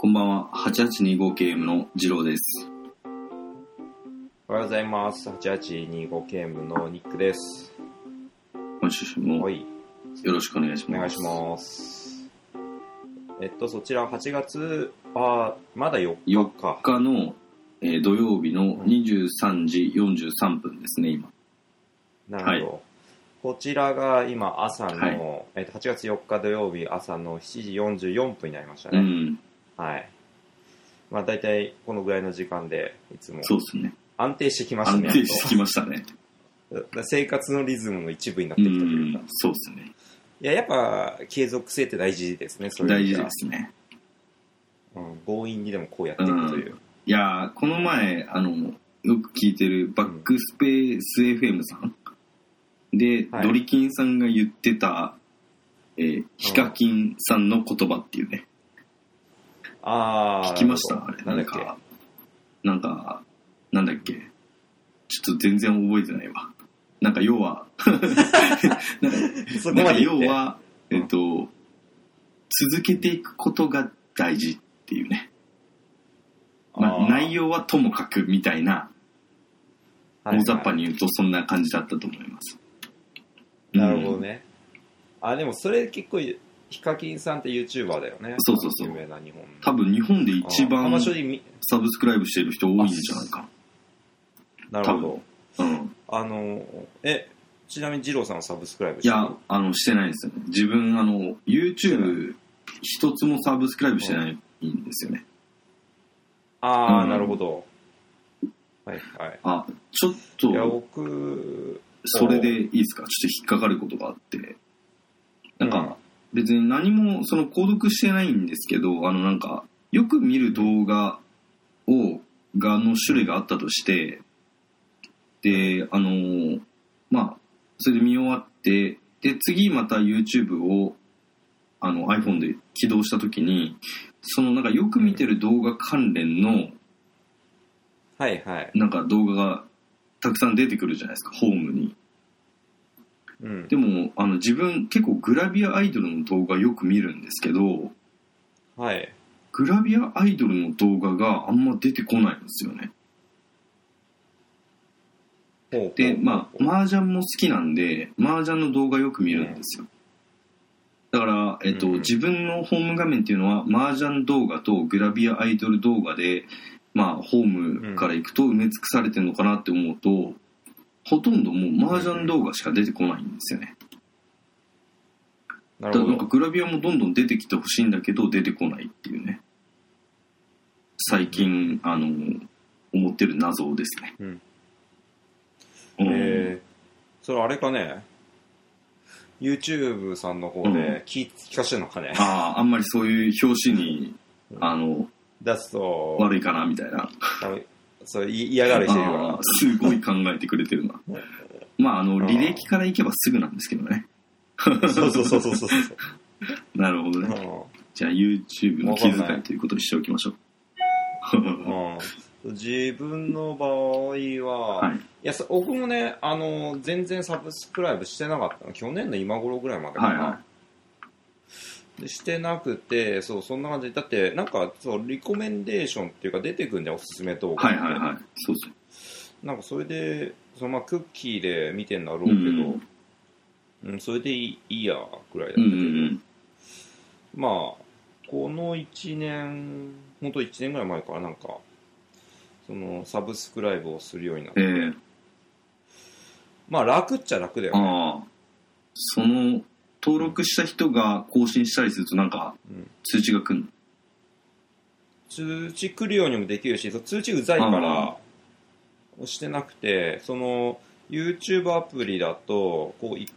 こんばんは。8825KM の次郎です。 おはようございます。8825KM のニックです。 今週もよろしくお願いします。 お願いします。そちら8月、まだ4日か。 4日の、土曜日の23時43分ですね、今。 なるほど。はい、こちらが今朝の、 はい 8月4日土曜日朝の7時44分になりましたね。 うん。 はい。まあ大体このぐらいの時間でいつも。 そうですね。 安定してきましたね。 安定してきましたね。 生活のリズムの一部になってきたというか。 そうですね。 いや、やっぱ継続性って大事ですね。 大事ですね。 強引にでもこうやっていくという。 いやこの前よく聞いてるバックスペース FM さんで、ドリキンさんが言ってた、ヒカキンさんの言葉っていうね。聞きました？あれ。なんだっけ。ちょっと全然覚えてないわ。なんか要は要は続けていくことが大事っていうね。内容はともかくみたいな、大雑把に言うとそんな感じだったと思います。 なるほどね。でもそれ結構ヒカキンさんって YouTuber だよね。 そう。 有名な日本の。 多分日本で一番サブスクライブしてる人多いんじゃないか。 なるほど。ちなみに二郎さんはサブスクライブしてる？ いや、してないですよね。自分YouTube 一つもサブスクライブしてないんですよね。 なるほど。はいはい。 ちょっと、 いや僕それでいいですか？ちょっと引っかかることがあって、なんか、別に何も購読してないんですけど、なんかよく見る動画の種類があったとして、でそれで見終わって、で次また YouTube をiPhone で起動したときに、なんかよく見てる動画関連のなんか動画がたくさん出てくるじゃないですか、ホームに。でも自分結構グラビアアイドルの動画よく見るんですけど、グラビアアイドルの動画があんま出てこないんですよね。で麻雀も好きなんで麻雀の動画よく見るんですよ。だから、自分のホーム画面っていうのは麻雀動画とグラビアアイドル動画でホームから行くと埋め尽くされてるのかなって思うと、ほとんどもう麻雀動画しか出てこないんですよね。 なるほど。 なんかグラビアもどんどん出てきてほしいんだけど出てこないっていうね。最近思ってる謎ですね。 それあれかね。YouTube さんの方で聞かしてるのかね。 あんまりそういう表紙に出すと悪いかなみたいな。 そう嫌がる人いるから。 すごい考えてくれてるな。履歴からいけばすぐなんですけどね。 そう。 なるほどね。じゃあ YouTube の気遣いということにしておきましょう。自分の場合は、僕もね、全然サブスクライブしてなかったの。去年の今頃ぐらいまでかな。でしてなくて、そんな感じで、だってなんかリコメンデーションっていうか出てくるんで、おすすめ動画。 そうそう。 なんかそれでクッキーで見てんだろうけど、それでいいやぐらいだったけど、この1年、ほんと1年ぐらい前からなんかサブスクライブをするようになって、楽っちゃ楽だよね。 登録した人が更新したりするとなんか通知が来るの？ 通知来るようにもできるし、通知うざいから押してなくて、YouTube アプリだとこう行って、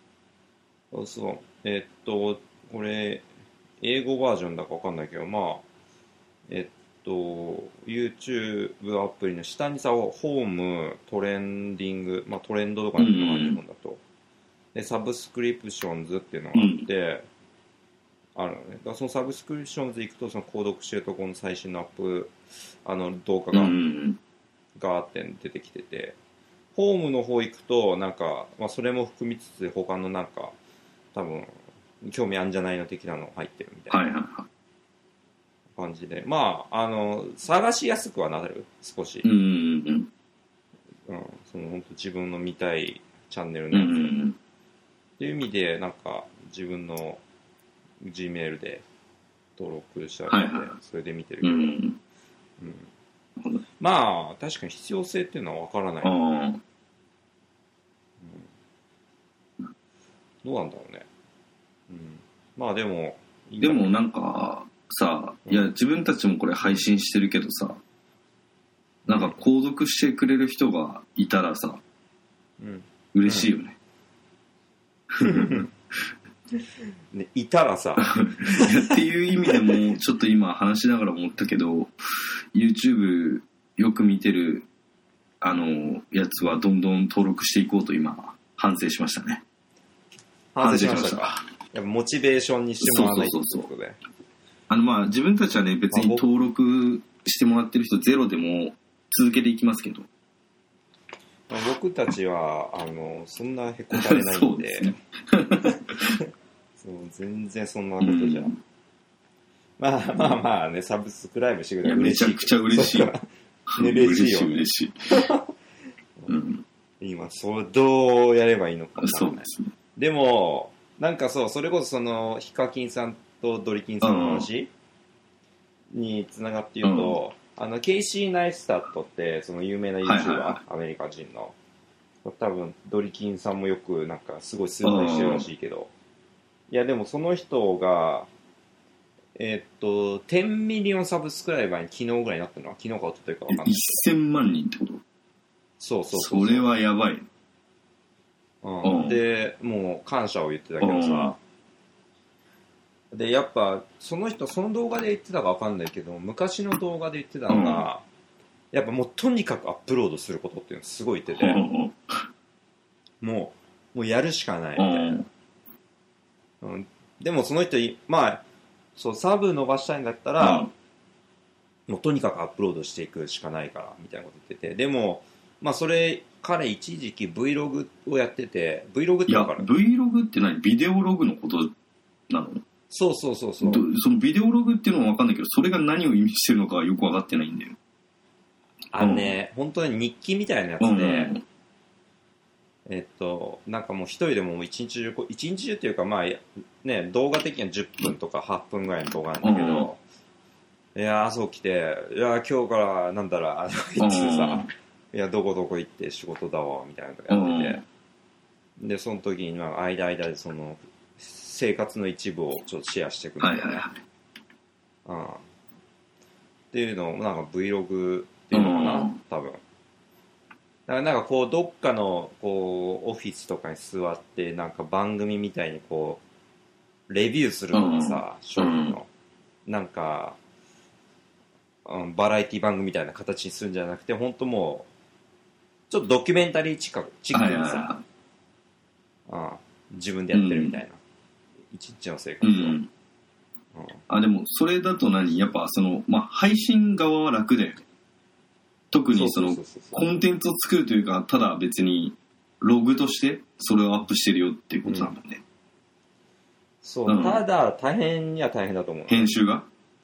これ英語バージョンだかわかんないけど、YouTube アプリの下にホーム、トレンディング、トレンドとかになるのかな、日本だと。で、サブスクリプションズっていうのがあって、あるのね。だからそのサブスクリプションズ行くと、購読してるところの最新のアップ、動画がガーって出てきてて、ホームの方行くと、なんか、それも含みつつ、他のなんか、多分、興味あるんじゃないの的なの入ってるみたいな。 感じで、まあ探しやすくはなる少し、 うんうんその本当自分の見たいチャンネルうんうのやつ、 んっていう意味でなんか自分の Gmail で登録してあるので、それで見てるけど、 うんまあ確かに必要性っていうのは分からない、どうなんだろうね、まあでもなんかさ、いや自分たちもこれ配信してるけどさ、なんか購読してくれる人がいたらさ、嬉しいよね。 ね、いたらさっていう意味でもちょっと今話しながら思ったけど、 YouTube よく見てるやつはどんどん登録していこうと今反省しましたね。 反省しましたか。やっぱモチベーションにしてもらわないということで、 まあ自分たちはね別に登録してもらってる人ゼロでも続けていきますけど、 僕たちはそんなへこたれないんでそう全然そんなことじゃ、まあね、サブスクライブしてくれたら嬉しい。 めちゃくちゃ嬉しいよ。 嬉しいよ。 嬉しい。 今それどうやればいいのかな。 そうですね。 でもなんかそれこそヒカキンさんとドリキンさんの話につながって言うと、ケイシー・ナイスタットってその有名な YouTuber、アメリカ人の多分ドリキンさんもよくなんかすごい崇拝してるらしいけど、いやでもその人が10ミリオンサブスクライバーに昨日ぐらいになったのは昨日か一昨日か分かんない。 1000万人ってこと？ そう。 それはやばい。 でもう感謝を言ってたけどさ、でやっぱその人その動画で言ってたか分かんないけど、昔の動画で言ってたのが、やっぱもうとにかくアップロードすることっていうのすごい言ってて、もうやるしかないみたいな、でもその人まあそうサブ伸ばしたいんだったら、もうとにかくアップロードしていくしかないからみたいなこと言ってて、でもまあそれ彼一時期 Vlog をやってて、 Vlog って分かる？ Vlog って何？ビデオログのことなの？ そうそのビデオログっていうのは分かんないけど、それが何を意味してるのかよく分かってないんだよ。 本当に日記みたいなやつで、なんかもう一人でも一日中っていうかまあね、動画的には10分とか8分ぐらいの動画なんだけど、いや朝起きて、いや今日からなんだら言ってさ、いやどこどこ行って仕事だわみたいなのやってて、でその時に間でその生活の一部をちょっとシェアしてくるんだよね。っていうのをなんか Vlog っていうのかな、多分。だからなんかこうどっかのこうオフィスとかに座ってなんか番組みたいにこうレビューするのがさ、商品のなんか、バラエティ番組みたいな形にするんじゃなくて、本当もうちょっとドキュメンタリーチックにさ、自分でやってるみたいな、一日の生活を。 でもそれだとやっぱ配信側は楽だよね。特にそのコンテンツを作るというか、ただ別にログとしてそれをアップしてるよっていうことなんだね。 ただ大変には大変だと思う。 編集が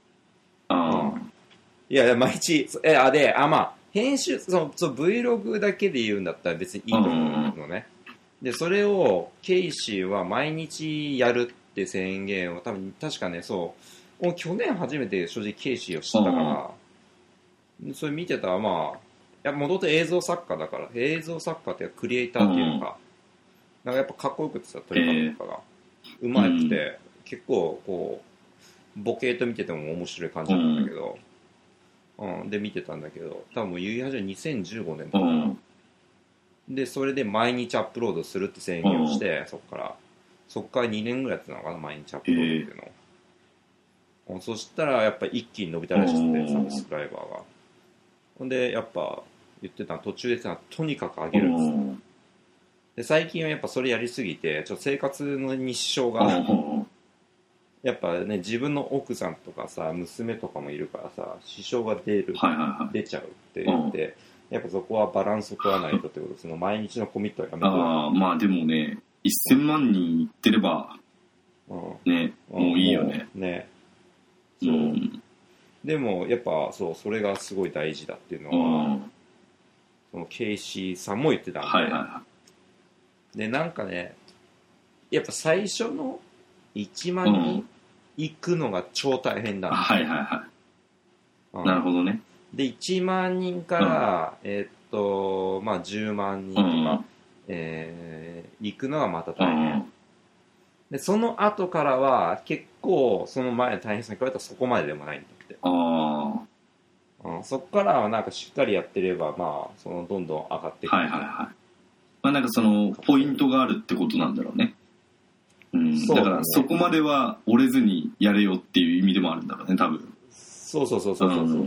いや毎日まあ編集Vlog だけで言うんだったら別にいいと思うのね。でそれをケイシーは毎日やるって宣言を確かね、もう去年初めて正直ケイシーを知ったから、それ見てたらまあ元々映像作家だから、映像作家っていうかクリエイターっていうのか、なんかやっぱかっこよくてさ、撮り方とかがうまくて、結構こうボケーと見てても面白い感じなんだけど、で見てたんだけど、多分言い始め2015年とかな、でそれで毎日アップロードするって宣言をして、そっから2年ぐらいやってたのかな、毎日アップロードっていうのを、そしたらやっぱ一気に伸びたらしくて、サブスクライバーが。ほんでやっぱ言ってたの、途中で言ってたのはとにかく上げるんですよ。で最近はやっぱそれやりすぎてちょっと生活の日照がやっぱね、自分の奥さんとかさ娘とかもいるからさ、支障が出ちゃうって言って、やっぱそこはバランスを取らないとってことで、その毎日のコミットはやめて。 まあでもね、1000万人いってればね、もういいよね。 ね、そう。 でもやっぱそうそれがすごい大事だっていうのは、そのケイシーさんも言ってたんで、 はいはいはでなんかねやっぱ最初の1万人行くのが超大変だ、 い。はいはいはい。なるほどね。 で1万人から、まあ、10万人とか、行くのがまた大変、でその後からは結構その前の大変さに比べたらそこまででもないんだって。そこからはなんかしっかりやってればまあそのどんどん上がっていく。 はいはいはい。まあなんかそのポイントがあるってことなんだろうね。 そうだね。 だからそこまでは折れずにやれよっていう意味でもあるんだろうね多分。 そうそう。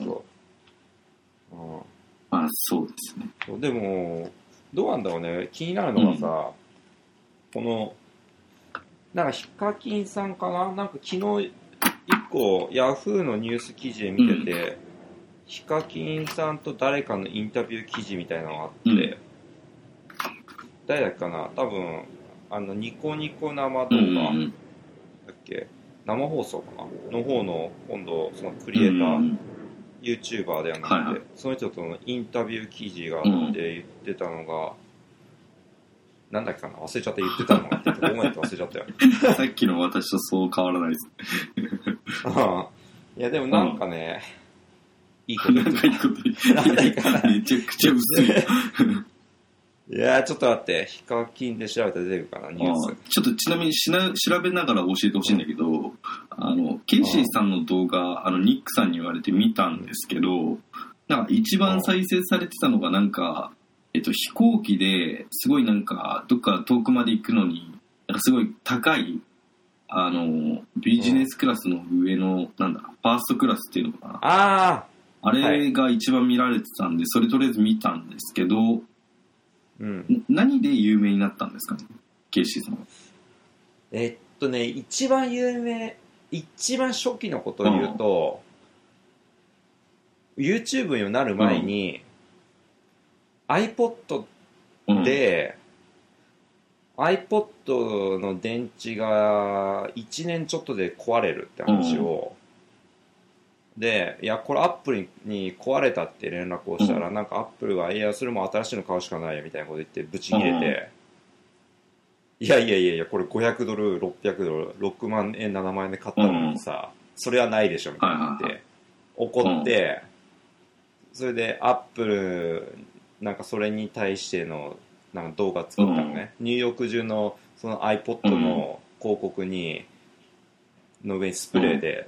まあそうですね。 でもどうなんだろうね、気になるのがさ、このなんかヒカキンさんかな、なんか昨日一個ヤフーのニュース記事で見てて、ヒカキンさんと誰かのインタビュー記事みたいなのがあって、誰だっけかな、多分ニコニコ生動画だっけ、生放送かなの方の今度そのクリエイター、YouTuber ではなくて、その人とのインタビュー記事があって言ってたのが、なんだっけかな、忘れちゃった、言ってたのがって言って、思えて忘れちゃったよ。 さっきの私とそう変わらないです。 いやでもなんかね、いいこと言ってた。なんだいかな。めちゃくちゃ薄い。 いやちょっと待って、ヒカキンで調べたら出てるかな、ニュース。 ちょっとちなみに調べながら教えてほしいんだけど、ケイシーさんの動画、ニックさんに言われて見たんですけど、なんか一番再生されてたのがなんか、飛行機ですごいなんかどっか遠くまで行くのになんかすごい高いビジネスクラスの上のなんだファーストクラスっていうのかな、あれが一番見られてたんで、それとりあえず見たんですけど、何で有名になったんですかね、ケイシーさんは。 一番有名、一番初期のことを言うと、YouTube になる前に、iPod で、iPod の電池が1年ちょっとで壊れるって話を、で、いや、これアップルに壊れたって連絡をしたら、なんかアップルが、いや、それも新しいの買うしかないよみたいなこと言ってブチ切れて、いや、これ$500、$600、6万円、7万円で買ったのにさ、それはないでしょみたいな言って、怒って、それでアップル、なんかそれに対してのなんか動画作ったのね、ニューヨーク中のその iPod の広告にの上にスプレーで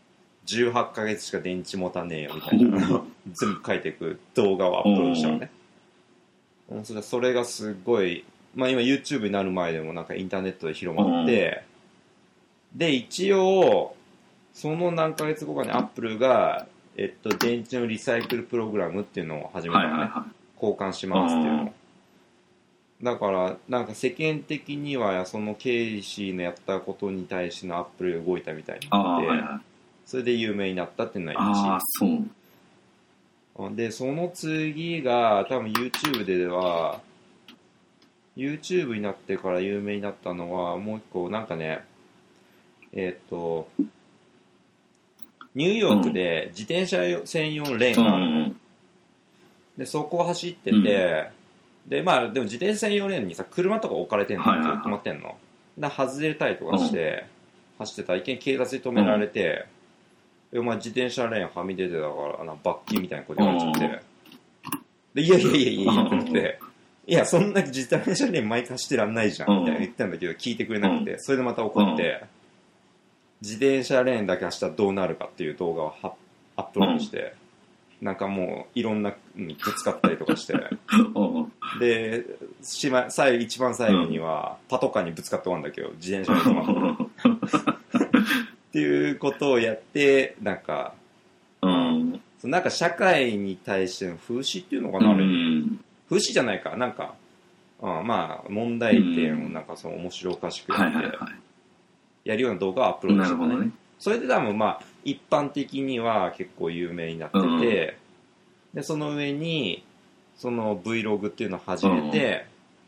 18ヶ月しか電池持たねえよみたいな全部書いていく動画をアップロードしたのね。それがすごい、まあ今 YouTube になる前でもなんかインターネットで広まって、で一応その何ヶ月後かにアップルが電池のリサイクルプログラムっていうのを始めたのね、交換しますっていうの。だからなんか世間的にはそのケイシーのやったことに対してのアップルが動いたみたいになって、それで有名になったっていうのは1。でその次が多分 YouTube では YouTube になってから有名になったのはもう一個なんかね、ニューヨークで自転車専用レーンがあるの、でそこを走ってて、でまあでも自転車専用レーンにさ車とか置かれてんの、止まってんのだ外れたりとかして走ってたらいきなり警察に止められて、お前自転車レーンはみ出てたから罰金みたいなこと言われちゃって、でいやってなって、いやそんな自転車レーン毎回走ってらんないじゃんみたいな言ってたんだけど聞いてくれなくて、それでまた怒って、自転車レーンだけ走ったらどうなるかっていう動画をアップロードして、なんかもういろんなにぶつかったりとかしてで一番最後にはパトカーにぶつかって終わるんだけど自転車レーン止まってっていうことをやって、なんか、なんか社会に対しての風刺っていうのかな、あれ、風刺じゃないか、なんか、まあ問題点をなんかその面白おかしくやってやるような動画をアップロードしてね。それで多分まあ一般的には結構有名になってて、でその上にその Vlog っていうのを始めて、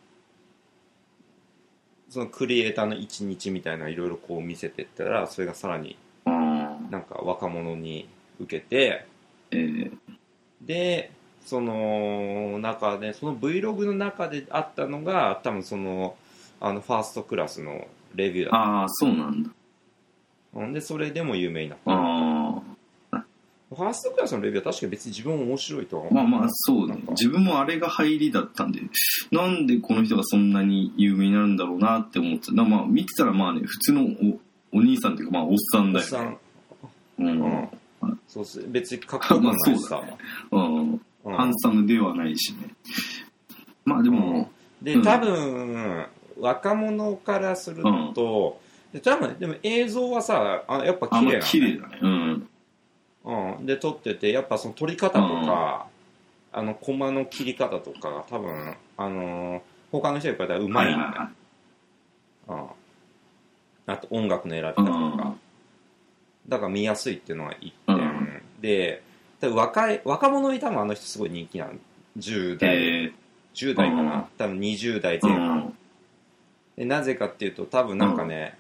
そのクリエイターの一日みたいないろいろこう見せていったら、それがさらになんか若者に受けて、でその中でその Vlog の中であったのが多分そのファーストクラスのレビューだった。 ああ、そうなんだ。 でそれでも有名になった。 ああ。 ファーストクラスのレビューは確か別に自分も面白いとは思う。 まあまあそうね。自分もあれが入りだったんで、なんでこの人がそんなに有名になるんだろうなって思ってた。まあ見てたらまあね、普通のお兄さんっていうかまあおっさんだよね。 そうっす。別にかっこよくないしさ。 ハンサムではないしね。まあでも、 で多分若者からすると、多分でも映像はさやっぱ綺麗な、 綺麗だね。 で撮っててやっぱその撮り方とか、コマの切り方とかが多分他の人よりかうまいんだよ。あと音楽の選び方とか、だから見やすいっていうのが一点、で若者に多分あの人すごい人気なの。10代かな、多分20代前半、でなぜかっていうと多分なんかね、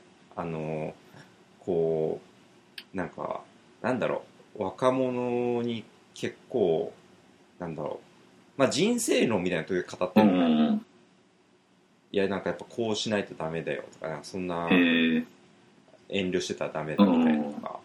こうなんかなんだろう、若者に結構なんだろう、まあ人生論みたいな時語ってるのね。いやなんかやっぱこうしないとダメだよとか、なんかそんな遠慮してたらダメだみたいなとか、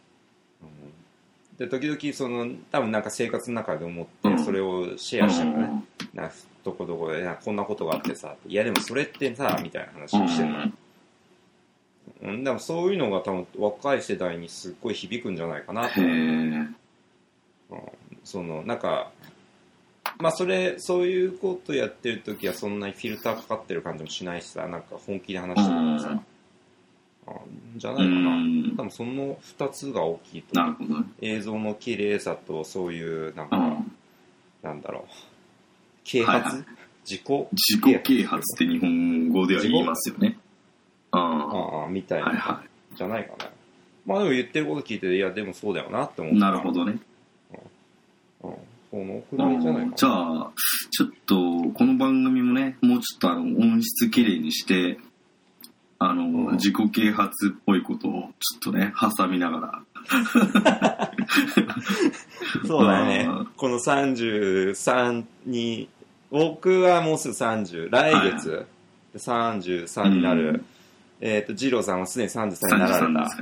で時々その多分なんか生活の中で思ってそれをシェアしてもね、なんかどこどこでこんなことがあってさ、いやでもそれってさみたいな話をしてるの。でもそういうのが多分若い世代にすっごい響くんじゃないかなと思う。そのなんかまあそういうことやってる時はそんなにフィルターかかってる感じもしないしさ、なんか本気で話してるからさ、じゃないかな。多分その2つが大きいと。 なるほど。 映像の綺麗さとそういうなんか、なんだろう、啓発、自己啓発って日本語では言いますよね。 みたいな、じゃないかな。まあでも言ってること聞いて、いやでもそうだよなって思って。 なるほどね。 そのくらいじゃないかな。 じゃあちょっとこの番組もね、もうちょっと音質綺麗にして自己啓発っぽいことをちょっとね挟みながらそうだね。この33に僕はもうすぐ30、来月33になる。二郎さんはすでに33になられた。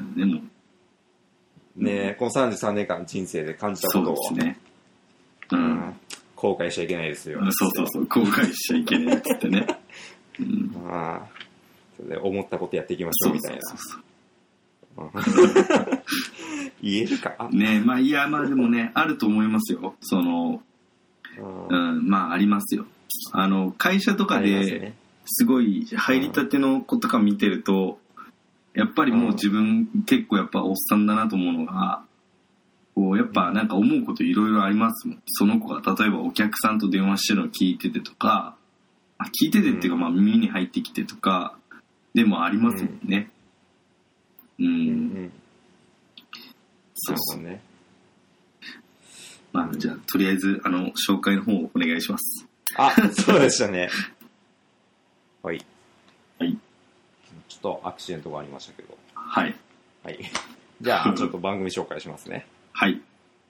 ね、この33年間の人生で感じたことを。 そうですね。 後悔しちゃいけないですよ。 そう後悔しちゃいけないっつってね。 それで思ったことやっていきましょうみたいな。言えるかね。まあいやまあでもね、あると思いますよ。そのまあありますよ。会社とかですごい入りたての子とか見てると、やっぱりもう自分結構やっぱおっさんだなと思うのが、こうやっぱなんか思うこといろいろありますもん。その子が例えばお客さんと電話してるのを聞いててとか、聞いててっていうかまあ耳に入ってきてとかでもありますもんね。 そうね。 まあじゃあとりあえず紹介の方をお願いします。 そうでしたね。はい。 ちょっとアクシデントがありましたけど。 はい。 じゃあちょっと番組紹介しますね。 はい。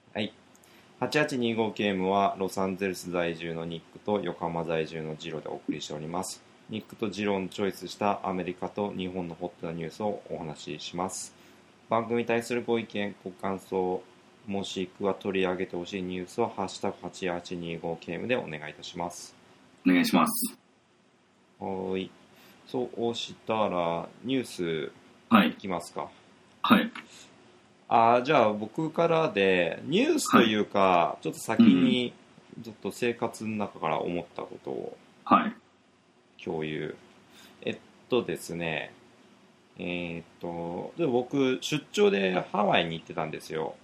8825ゲームはロサンゼルス在住のニックと横浜在住のジロでお送りしております。ニックとジロのチョイスしたアメリカと日本のホットなニュースをお話しします。番組に対するご意見、ご感想、もしくは取り上げてほしいニュースはハッシュタグ8825ゲームでお願いいたします。 お願いします。 はい。そうしたらニュースいきますか。 はい。 じゃあ僕からでニュースというか、ちょっと先にちょっと生活の中から思ったことを共有。ですね、で僕出張でハワイに行ってたんですよ。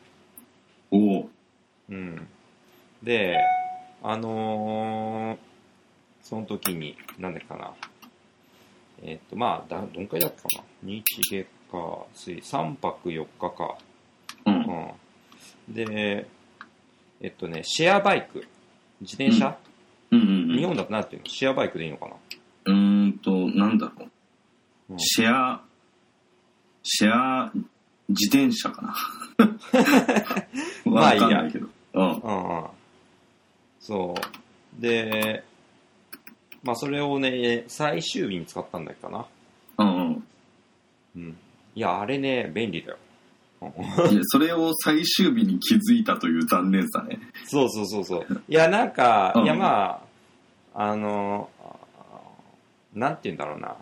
でその時に何だっけかな、まあどんくらいだったかな、日月火水3泊4日か。でシェアバイク、自転車、日本だとなんていうの、シェアバイクでいいのかな。 なんだろう、シェア自転車かなまあいいや。 わかんないけど。うん。 うんうん。そう。で、まあそれをね、最終日に使ったんだっけかな。 うんうん。 うん。いや、あれね、便利だよ。 いや、それを最終日に気づいたという残念さね。 そうそうそうそう。いや、なんか、いやまあ、なんて言うんだろうな。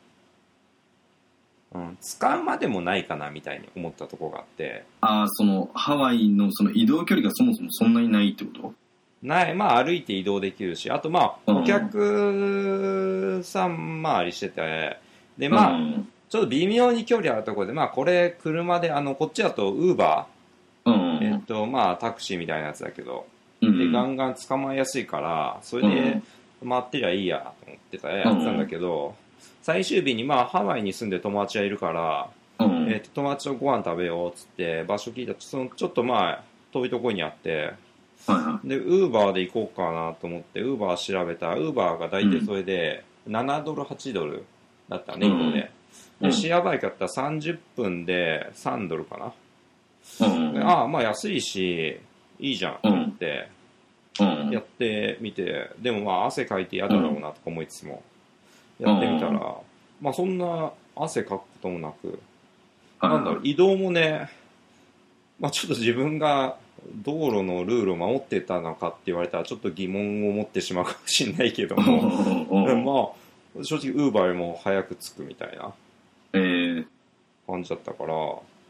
うん、使うまでもないかなみたいに思ったところがあって。 ああ、その、ハワイのその移動距離がそもそもそんなにないってこと？ ない、まあ歩いて移動できるし、あとまあ、お客さん回りしてて、でまあ、ちょっと微妙に距離あるところで、まあこれ車で、こっちだとウーバー、まあタクシーみたいなやつだけど、でガンガン捕まえやすいから、それで回ってりゃいいやと思ってやってたんだけど、最終日にまあハワイに住んで友達がいるから、友達とご飯食べようっつって場所聞いたら、そのちょっとまあ遠いところにあって、でウーバーで行こうかなと思ってウーバー調べたらウーバーが大体それで7ドル8ドルだったね、移動で。でシェアバイクだったら30分で3ドルかな。ああまあ安いしいいじゃんと思ってやってみて、でもまあ汗かいて嫌だろうなとか思いつつもやってみたら、まあそんな汗かくこともなく、なんだろう、移動もね、まあちょっと自分が道路のルールを守ってたのかって言われたらちょっと疑問を持ってしまうかもしれないけどもまあ正直ウーバーよりも早く着くみたいな感じだったから、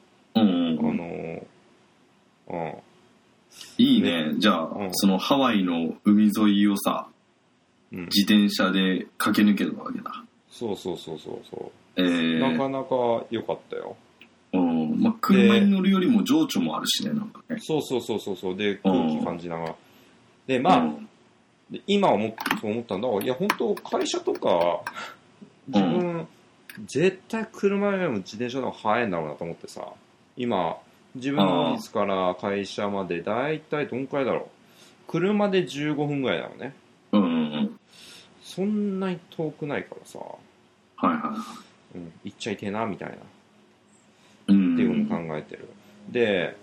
いいね。じゃあ、そのハワイの海沿いをさ、自転車で駆け抜けたわけだ。 そうそうそうそうそう。なかなか良かったよ。 まあ、車に乗るよりも情緒もあるしね、なんかね。 そうそうそうそうそう。で、空気感じながら。で、まあ、今思ったんだ。いや、本当会社とか、自分、絶対車よりも自転車の方が早いんだろうなと思ってさ、今、自分のオフィスから会社までだいたいどんくらいだろう。車で15分ぐらいだよね。そんなに遠くないからさ、行っちゃいてえな、みたいな。っていうのを考えてる。で、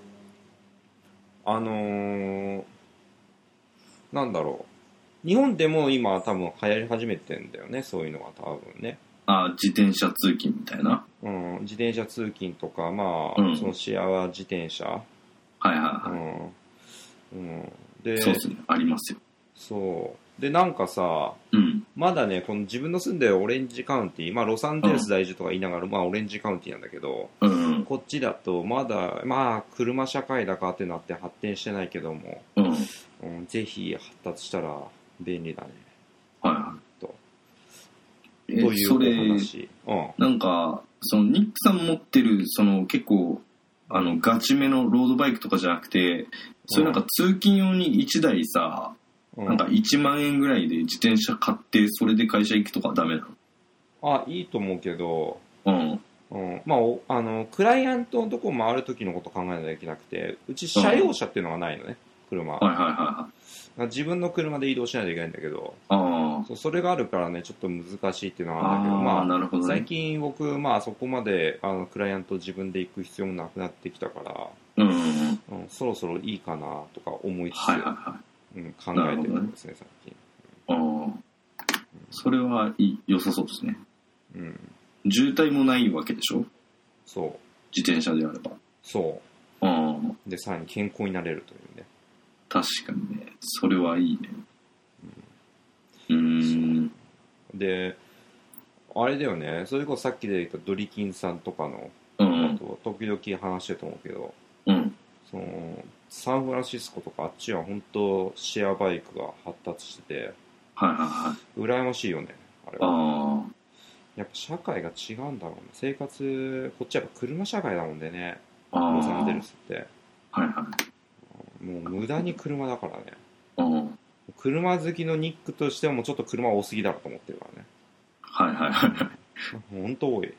なんだろう。日本でも今多分流行り始めてんだよね、そういうのが多分ね。 自転車通勤みたいな。 自転車通勤とか、まあ、そのシェア自転車。 で、そうですね、ありますよ。 そう。で、なんかさ、まだね、この自分の住んでるオレンジカウンティ、まあロサンゼルス在住とか言いながら、まあオレンジカウンティなんだけど、こっちだとまだ、まあ車社会だかってなって発展してないけども、ぜひ発達したら便利だね。というお話。 なんか、そのニックさん持ってる、その結構、ガチめのロードバイクとかじゃなくて、そういうなんか通勤用に1台さ、なんか1万円ぐらいで自転車買ってそれで会社行くとかダメなの？いいと思うけど、まあクライアントのとこ回る時のこと考えなきゃいけなくて、うち車用車っていうのがないのね、車。自分の車で移動しないといけないんだけど、それがあるからねちょっと難しいっていうのはあるんだけど、まあ最近僕まあそこまでクライアント自分で行く必要もなくなってきたから、そろそろいいかなとか思いつつ、考えてるんですね、最近。 それは良さそうですね。渋滞もないわけでしょ？ そう。 自転車であれば。 そう。で、さらに健康になれるというね。 確かにね。それはいいね。 で、あれだよね。それこそさっきで言ったドリキンさんとかの、あと、時々話してると思うけど、そのサンフランシスコとかあっちは本当シェアバイクが発達してて、羨ましいよね、あれは。やっぱ社会が違うんだろうね。生活、こっちはやっぱ車社会だもんでね、ロサンゼルスって。もう無駄に車だからね。車好きのニックとしてはもうちょっと車多すぎだろうと思ってるからね。本当多い。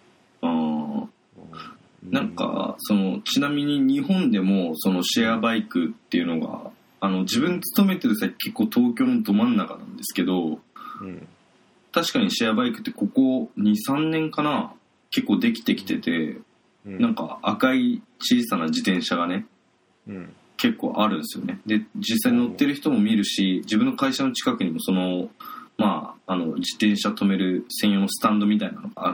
なんかちなみに日本でもそのシェアバイクっていうのが自分勤めてる先結構東京のど真ん中なんですけど、確かにシェアバイクってここ 2,3 年かな結構できてきてて、 なんか赤い小さな自転車がね、結構あるんですよね。で実際乗ってる人も見るし、自分の会社の近くにもその自転車止める専用のスタンドみたいなのがあって、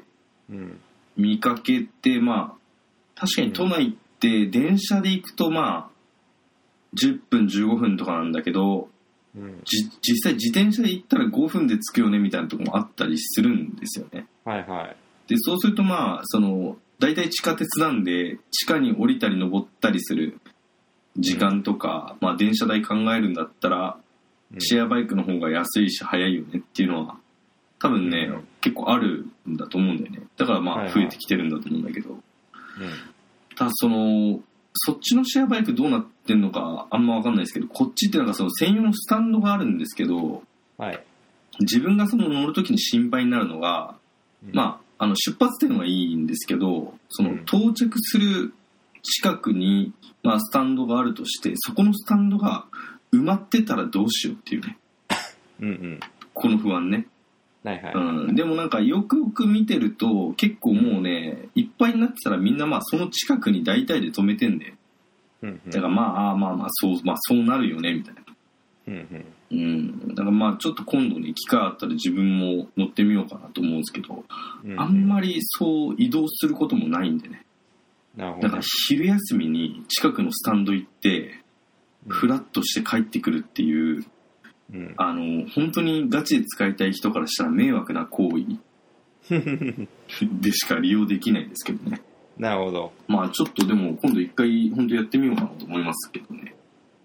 見かけて、確かに都内って電車で行くと10分15分とかなんだけど、実際自転車で行ったら5分で着くよねみたいなところもあったりするんですよね。でそうすると大体地下鉄なんで、地下に降りたり登ったりする時間とか、電車代考えるんだったら、シェアバイクの方が安いし早いよねっていうのは多分ね、結構あるんだと思うんだよね。だから増えてきてるんだと思うんだけど、ただそっちのシェアバイクどうなってんのかあんま分かんないですけど、こっちってなんかその専用のスタンドがあるんですけど、自分が乗るときに心配になるのが、出発点はいいんですけど、到着する近くに、スタンドがあるとして、そこのスタンドが埋まってたらどうしようっていうね、この不安ね。でもなんかよくよく見てると結構もうね、いっぱいになってたらみんなその近くに大体で止めてんで、だからそうなるよねみたいな。だからちょっと今度ね、機会あったら自分も乗ってみようかなと思うんですけど、あんまりそう移動することもないんでね。だから昼休みに近くのスタンド行ってフラッとして帰ってくるっていう、本当にガチで使いたい人からしたら迷惑な行為でしか利用できないんですけどね。 なるほど。 ちょっとでも今度一回本当やってみようかなと思いますけどね。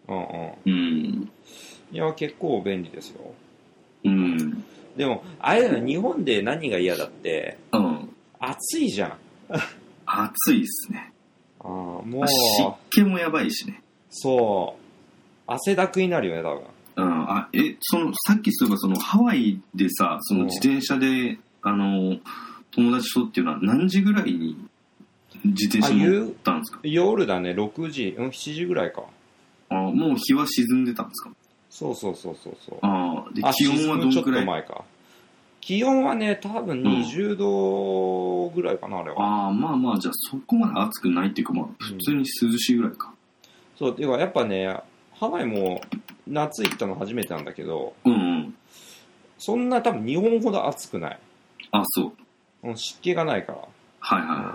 いや結構便利ですよ。でもあれだね、日本で何が嫌だって、暑いじゃん。 暑いっすね。 もう湿気もやばいしね。 そう、汗だくになるよね多分。 さっきそういえばハワイでさ、自転車で友達とっていうのは何時ぐらいに自転車乗ったんですか？ 夜だね、6時、7時ぐらいか。 もう日は沈んでたんですか？ そう。 で気温はどんくらい？ ちょっと前か。気温はね、多分20度ぐらいかな、あれは。 じゃあそこまで暑くないっていうか、普通に涼しいぐらいか。 そう、てかやっぱね、ハワイも夏行ったの初めてなんだけど、そんな多分日本ほど暑くない。 そう。 湿気がないから。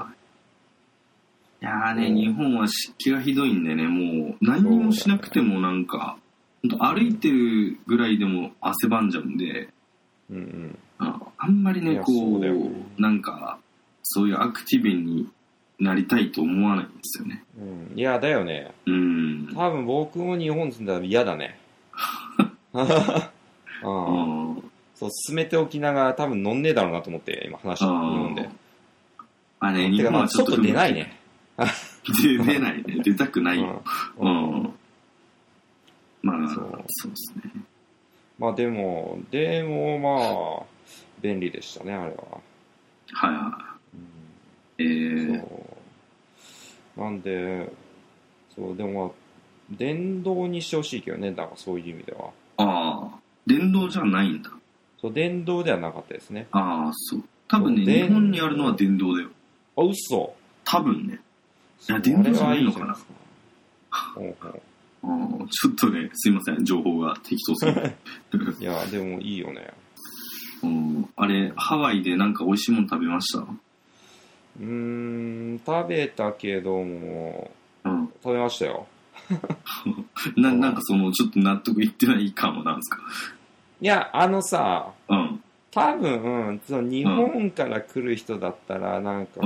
いやね、日本は湿気がひどいんでね、もう何もしなくてもなんか、歩いてるぐらいでも汗ばんじゃうんで、あんまりね、なんか、そういうアクティブになりたいと思わないんですよね。 いや、だよね。多分僕も日本住んだら嫌だね。そう、進めておきながら多分飲んねえだろうなと思って、今話して日本で。 日本はちょっと外出ないね。 出ないね。出たくないよ。そうですね。 でも便利でしたね、あれは。なんで、でも電動にしてほしいけどね、だからそういう意味では。 電動じゃないんだ。 電動ではなかったですね。 そう。多分ね、日本にあるのは電動だよ。嘘。多分ね。いや、電動じゃないのかな。ちょっとね、すいません、情報が適当すぎて。 いや、でもいいよね。 あれ、ハワイでなんか美味しいもの食べました？ 食べたけども、食べましたよ。 なんかちょっと納得いってない感はなんですか？ いや、多分、日本から来る人だったら、なんか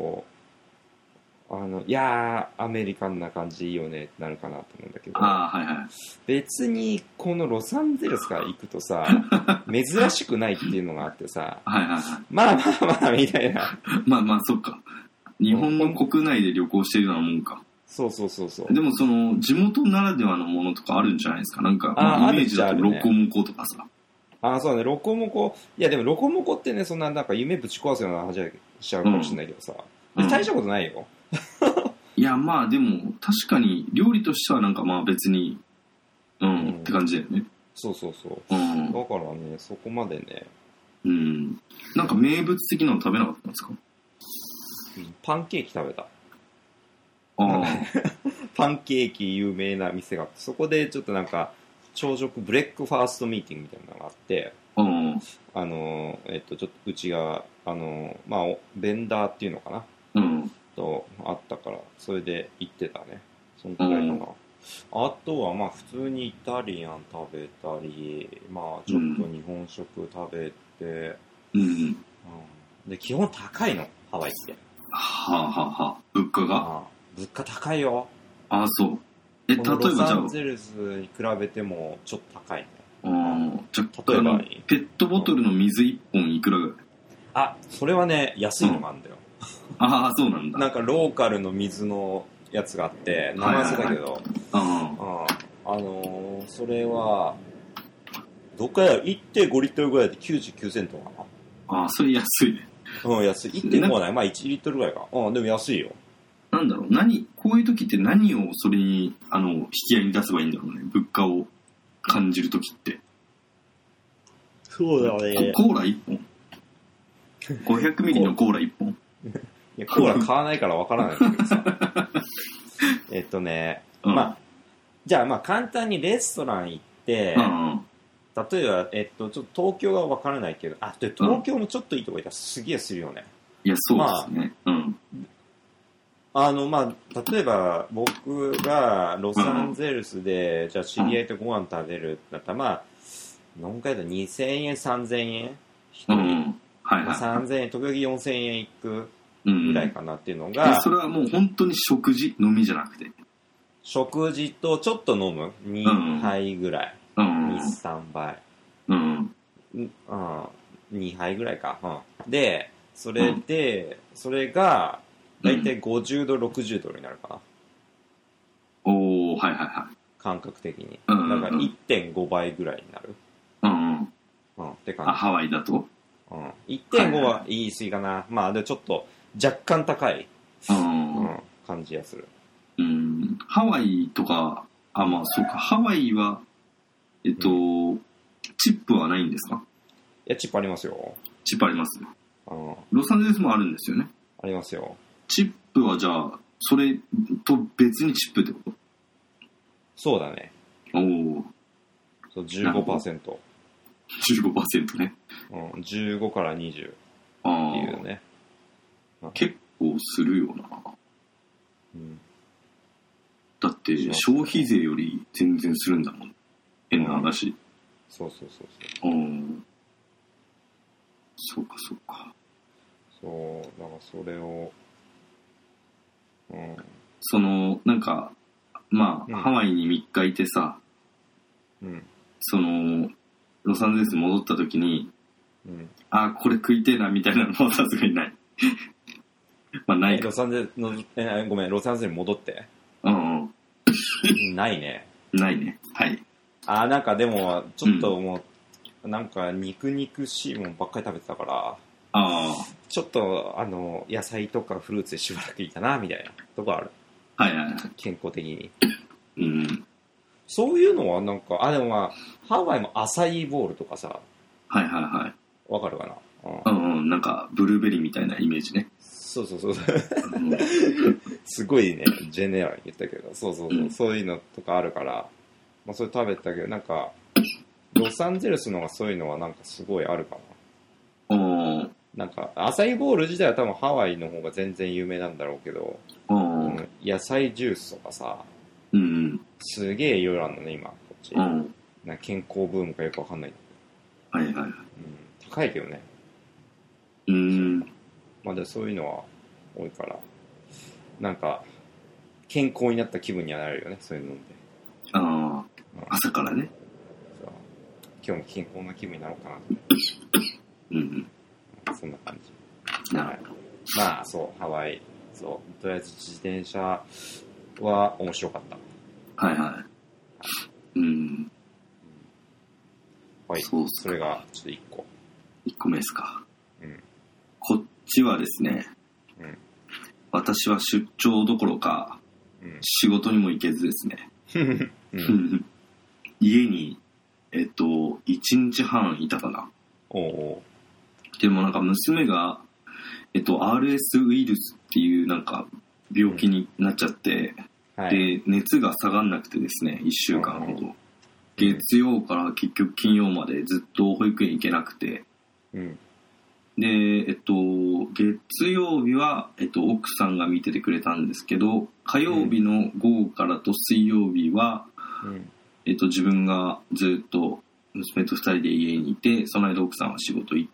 いやー、アメリカンな感じいいよねってなるかなと思うんだけど、別にこのロサンゼルスから行くとさ、珍しくないっていうのがあってさ、まあみたいな。 そっか。日本の国内で旅行してるようなもんか。 そう。 でも地元ならではのものとかあるんじゃないですか。なんか、イメージだとロコモコとかさ。 そうだね、ロコモコ。いや、でもロコモコってね、そんななんか夢ぶち壊すような話しちゃうかもしれないけどさ、大したことないよ。 いや、でも確かに料理としてはなんか別にって感じだよね。 そう。だからね、そこまでね。 なんか名物的なの食べなかったんですか？ パンケーキ食べた。 あパンケーキ有名な店があって、そこでちょっとなんか朝食ブレックファーストミーティングみたいなのがあって、 あ。 ちょっとうちがまあベンダーっていうのかな、とあったから、それで行ってたね。そのくらいかな。あとはまあ普通にイタリアン食べたり、まあちょっと日本食食べて、で基本高いの、ハワイって。 はあはあはあ。物価が？ 物価高いよ。 ああ、そう。例えばじゃあロサンゼルスに比べてもちょっと高いね。 じゃあ例えばペットボトルの水1本いくらぐらい？ それはね、安いのがあるんだよ。 ああ、そうなんだ。 なんかローカルの水のやつがあって、名前忘れたけど、それはどっかや 1.5 リットルぐらいで99セントかな。 ああ、それ安いね。 安い。1.5 はない。まあ1リットルぐらいか。でも安いよ。 なんだろう、こういう時って何をそれに、引き合いに出せばいいんだろうね。物価を感じる時って。 そうだね。 コーラ1本 ?500 ミリのコーラ1本いや、コーラ買わないからわからないんだけどさ。まあ、じゃあまあ簡単にレストラン行って、例えば、ちょっと東京はわからないけど、東京もちょっといいとこ行ったらすげえするよね。 いや、そうですね。 まあ、例えば僕がロサンゼルスで、じゃあ知り合いとご飯食べるってなったら、まあ、何回だ、2000円、3000円一人。3000円、時々4000円いくぐらいかなっていうのが。 それはもう本当に食事、飲みじゃなくて。 食事とちょっと飲む。2杯ぐらい。2、3杯。2杯ぐらいか。で、それが、だいたい50ドル、60ドルになるかな。 おー、はいはいはい。 感覚的に。だから 1.5 倍ぐらいになる。って感じ。 ハワイだと 1.5 は言い過ぎかな。まあ、でちょっと若干高い、感じがする。 ハワイとか、まあそうか、ハワイは、チップはないんですか？ いや、チップありますよ。 チップあります。ロサンゼルスもあるんですよね。 ありますよ。 チップはじゃあ、それと別にチップってこと？ そうだね。そう、15%。 15% ね。 15から20っていうね。 結構するよな。だって消費税より全然するんだもん。変な話。 そう。 そうかそうか。 そう、だからそれを、 なんか、まあ、ハワイに3日いてさ、ロサンゼルスに戻った時に、これ食いてえなみたいなのはさすがにない。まあ、ないか。 ロサンゼルスの、ごめん、ロサンゼルスに戻って。ないね。 ないね。はい。 なんかでも、ちょっともう、なんか肉しいもんばっかり食べてたから、ちょっと、野菜とかフルーツでしばらくいいかな、みたいなとこある。健康的に。そういうのはなんか、でもまあ、ハワイもアサイーボールとかさ。わかるかな？ なんか、ブルーベリーみたいなイメージね。 そう。すごいね、ジェネラルに言ったけど、そういうのとかあるから、まあそれ食べたけど、なんか、ロサンゼルスのがそういうのはなんかすごいあるかな。なんか、アサイーボール自体は多分ハワイの方が全然有名なんだろうけど、野菜ジュースとかさ、すげえいろいろあるのね、今、こっち。なんか健康ブームかよくわかんない。高いけどね。まあでもそういうのは多いから、なんか、健康になった気分にはなれるよね、そういうの飲んで。 朝からね。 今日も健康な気分になろうかな。そんな感じ。まあ、そう、ハワイ、とりあえず自転車は面白かった。それがちょっと1個。 1個目ですか。こっちはですね、私は出張どころか、仕事にも行けずですね、家に、1日半いたかな。でもなんか娘が、 RS ウイルスっていうなんか病気になっちゃって、 はい、 で熱が下がんなくてですね、1週間ほど、月曜から結局金曜までずっと保育園行けなくて、 うん、 で月曜日は、奥さんが見ててくれたんですけど、火曜日の午後からと水曜日は、自分がずっと娘と2人で家にいて、その間奥さんは仕事行って、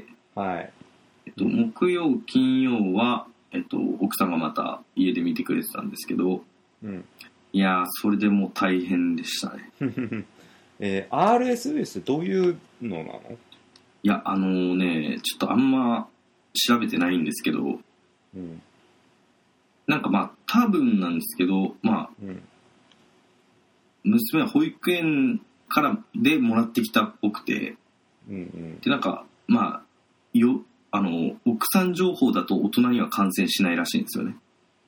はい、 木曜金曜は、奥さんがまた家で見てくれてたんですけど、いやーそれでもう大変でしたね。 RS ウイルスってどういうのなの？ いやちょっとあんま調べてないんですけど、なんかまあ多分なんですけど、まあ、娘は保育園からでもらってきたっぽくて、でなんかまあ奥さん情報だと大人には感染しないらしいんですよね。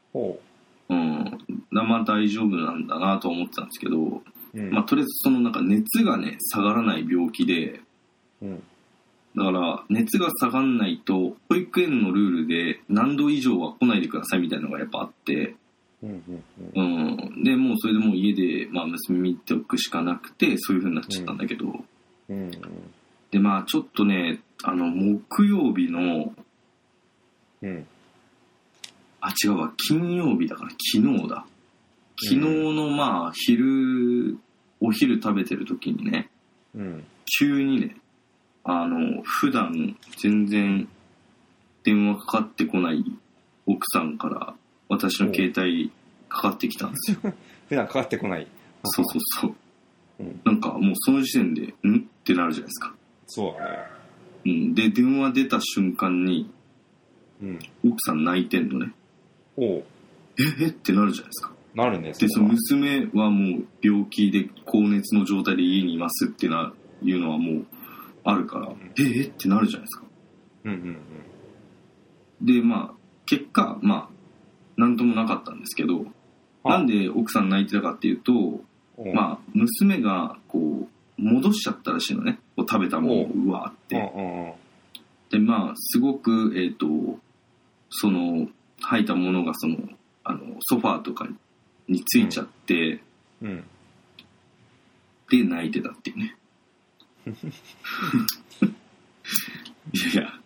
まあ大丈夫なんだなと思ってたんですけど、まあとりあえずそのなんか熱がね下がらない病気で、だから熱が下がんないと保育園のルールで何度以上は来ないでくださいみたいなのがやっぱあって、でもうそれでもう家で、まあ、娘見ておくしかなくてそういう風になっちゃったんだけど、でまあちょっとね木曜日の、違うわ、金曜日だから昨日だ、昨日のまあお昼食べてる時にね、急にね普段全然電話かかってこない奥さんから私の携帯かかってきたんですよ。 普段かかってこない。 そう、なんかもうその時点でんってなるじゃないですか。 そうだね。 で電話出た瞬間に、奥さん泣いてんのね。えってなるじゃないですか。 なるね。 でその娘はもう病気で高熱の状態で家にいますっていうのはもうあるから、ってなるじゃないですか。でまあ結果まあなんともなかったんですけど、なんで奥さん泣いてたかっていうと、まあ娘がこう戻しちゃったらしいのね、こう食べたものをうわーって。でまあすごくその吐いたものがそのソファーとかについちゃって、で泣いてたっていうね。いや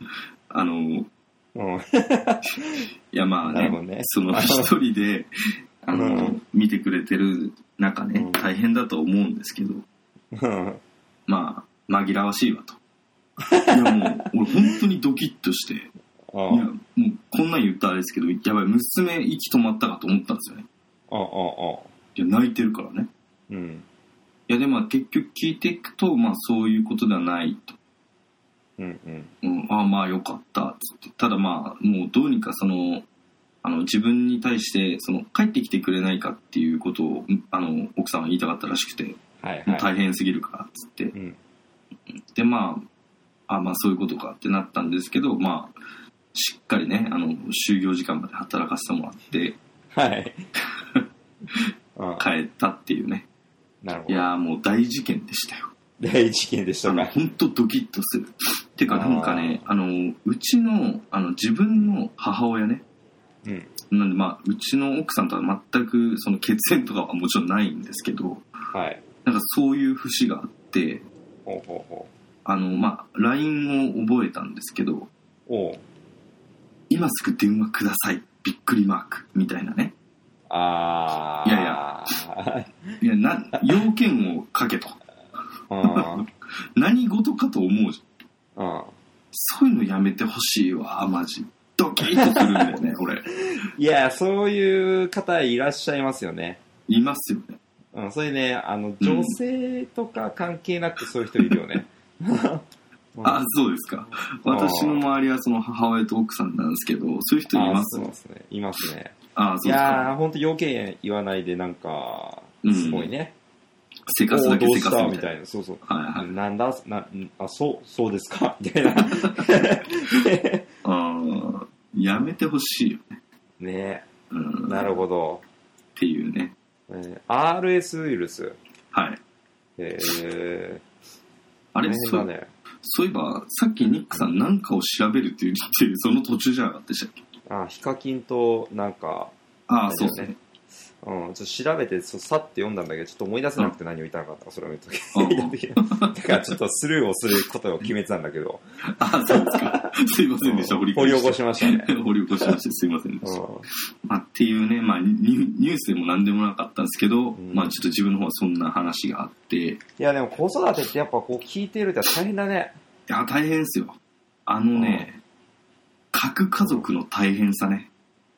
いやまあ ね、その一人で見てくれてる中ね、大変だと思うんですけど、まあ紛らわしいわと。いやもう俺本当にドキッとして、いやもうこんなん言ったらあれですけど、やばい娘息止まったかと思ったんですよね。いや泣いてるからね。いやでまあ結局聞いていくと、まあそういうことではないと。まあよかったっつって。ただまあもうどうにかその自分に対してその帰ってきてくれないかっていうことを奥さんは言いたかったらしくて、もう大変すぎるからっつって、でまあそういうことかってなったんですけど、まあしっかりね就業時間まで働かせてもらって、帰ったっていうね。 なるほど。 いやもう大事件でしたよ。 大事件でしたか。 本当ドキッとする。てかなんかねうちの自分の母親ね、なんでまあうちの奥さんとは全くその血縁とかはもちろんないんですけど、なんかそういう節があって、まあ LINE を覚えたんですけど、今すぐ電話くださいびっくりマークみたいなね。いや要件を書けと。何事かと思うじゃん。そういうのやめてほしいわマジ。ドキッとするんだよね俺。 いやそういう方いらっしゃいますよね。 いますよね。 それね女性とか関係なくそういう人いるよね。 そうですか。私の周りはその母親と奥さんなんですけど、そういう人います？ いますね。 そうですか。 いや本当余計言わないでなんかすごいね。 せかすだけせかすみたいな。そう。なんだそうですかみたいな。 やめてほしいよね。 ね。なるほど。 っていうね。 RS ウイルス。 あれそうだね。 そういえばさっきニックさん何かを調べるって言ってその途中じゃなかったでしたっけ？ あ、ヒカキンとなんか、 ああ、そうですね。 ちょっと調べてさって読んだんだけど、ちょっと思い出せなくて何を言いたかったか、それを言うとき。だからちょっとスルーをすることを決めてたんだけど。 あ、そうですか。すいませんでした。 掘り起こしましたね。 掘り起こしましてすいませんでした。まあ、っていうね、まあニュースでも何でもなかったんですけど、まあちょっと自分の方はそんな話があって。いやでも子育てってやっぱこう聞いてると大変だね。 いや、大変ですよ。核家族の大変さね。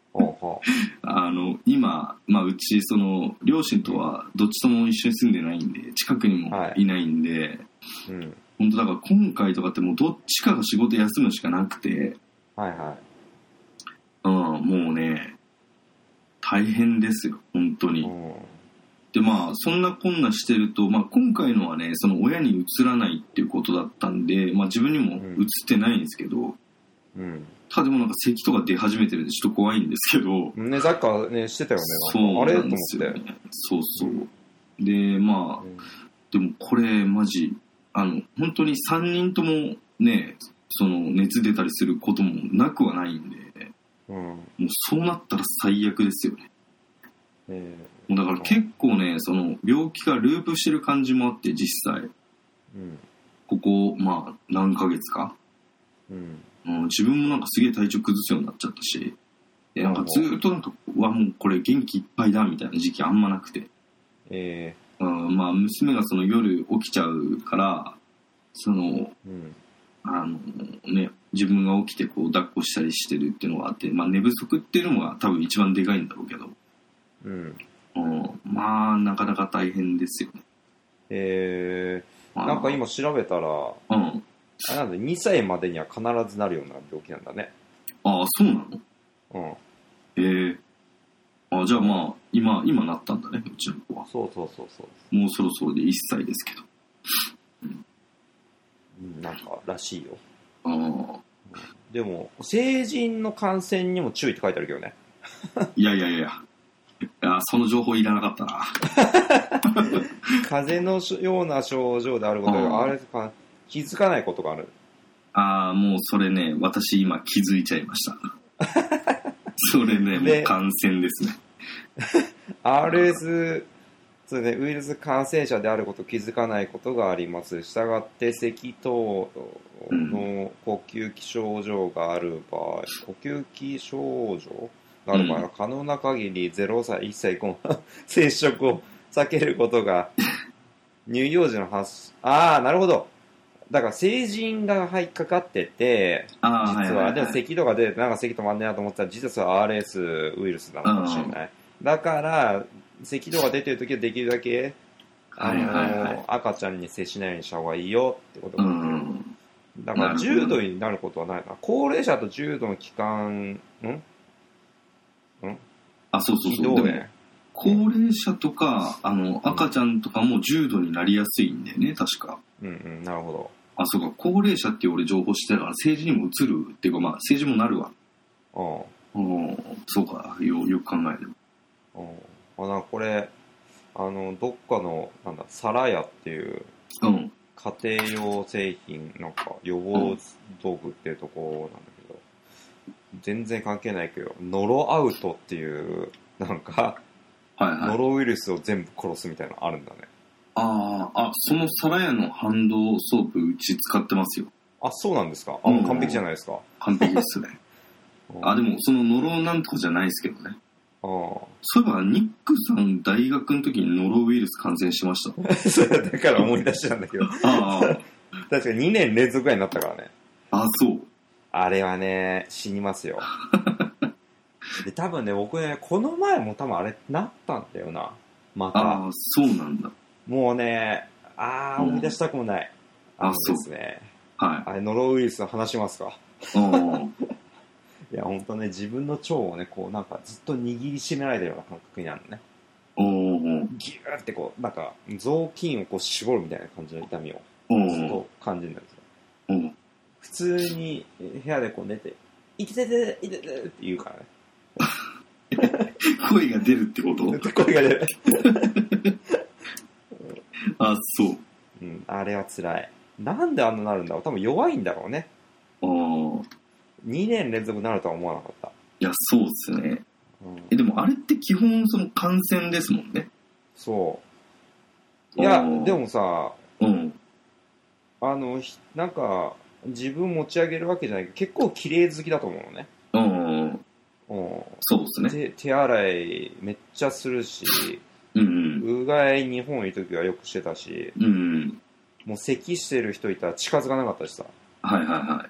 今、まあ、うち両親とはどっちとも一緒に住んでないんで近くにもいないんで、はい、本当だから今回とかってもうどっちかが仕事休むしかなくて、 はいはい、 もうね大変ですよ本当に。でまあそんなこんなしてると、まあ、今回のはねその親に移らないっていうことだったんで、まあ、自分にも移ってないんですけど、ただでもなんか咳とか出始めてるんでちょっと怖いんですけどね、さっきからねしてたよね。 そうなんですよね。そうそうでまあ、でもこれマジ本当に3人ともね熱出たりすることもなくはないんで、もうそうなったら最悪ですよね。もうだから結構ね病気がループしてる感じもあって実際、ここまあ何ヶ月か、自分もなんかすげえ体調崩すようになっちゃったし、なんかずっとなんかもうこれ元気いっぱいだみたいな時期あんまなくて、まあ娘が夜起きちゃうから自分が起きてこう抱っこしたりしてるっていうのがあって、まあ寝不足っていうのが多分一番でかいんだろうけど、まあなかなか大変ですよね。 なんか今調べたら、なんで2歳までには必ずなるような病気なんだね。 ああ、そうなの？じゃあまあ今なったんだね、うちの子は。 そうもうそろそろで1歳ですけど、 なんからしいよ。でも成人の感染にも注意って書いてあるけどね。 いやその情報いらなかったな。 風邪のような症状であることがあれか気づかないことがある。 もうそれね私今気づいちゃいました。それねもう感染ですね。 RS それでウイルス感染者であること気づかないことがあります。したがって咳等の呼吸器症状がある場合、呼吸器症状がある場合は可能な限り0歳1歳後の接触を避けることが乳幼児のなるほど。だから成人がかかってて実はでも咳とかでなんか咳止まんねえなと思ったら実はそれは RS ウイルスなのかもしれない。だから咳とか出てるときはできるだけ赤ちゃんに接しないようにした方がいいよってことがだから重度になることはないな。高齢者と重度の期間そう高齢者とか赤ちゃんとかも重度になりやすいんだよね確か。 なるほど。 そうか高齢者って俺情報してたから成人にも移るっていうかまあ成人もなるわ。そうかよく考えれば。 なんかこれどっかのサラヤっていう家庭用製品なんか予防道具っていうとこなんだけど、全然関係ないけどノロアウトっていうなんか、ノロウイルスを全部殺すみたいなのあるんだね。 そのサラヤのハンドソープうち使ってますよ。 そうなんですか。完璧じゃないですか。 完璧ですね。でもそのノロなんとかじゃないですけどね。そういえばニックさん大学の時にノロウイルス感染しました。 それだから思い出したんだけど確か2年連続ぐらいになったからね。 そうあれはね死にますよ。で多分ね僕ねこの前も多分あれなったんだよなまた。 そうなんだ。 もうね思い出したくもない。ですね。あれノロウイルスの話しますか。いや本当ね自分の腸をねこうなんかずっと握りしめられてるような感覚になるのね。ギューってこうなんか雑巾をこう絞るみたいな感じの痛みをずっと感じるんですよ。普通に部屋でこう寝ていててていててって言うからね。 声が出るってこと？ 声が出る。 そう。 あれは辛い。 なんであんななるんだろう。多分弱いんだろうね。 ああ。 2年連続なるとは思わなかった。 いや、そうっすね。 うん、 でもあれって基本その感染ですもんね。 そういやでもさ、 うん、 なんか自分持ち上げるわけじゃないけど結構綺麗好きだと思うのね。 うん、そうですね。 手洗いめっちゃするし、うがい日本いる時はよくしてたし、もう咳してる人いたら近づかなかったしさ。 はいはいはい。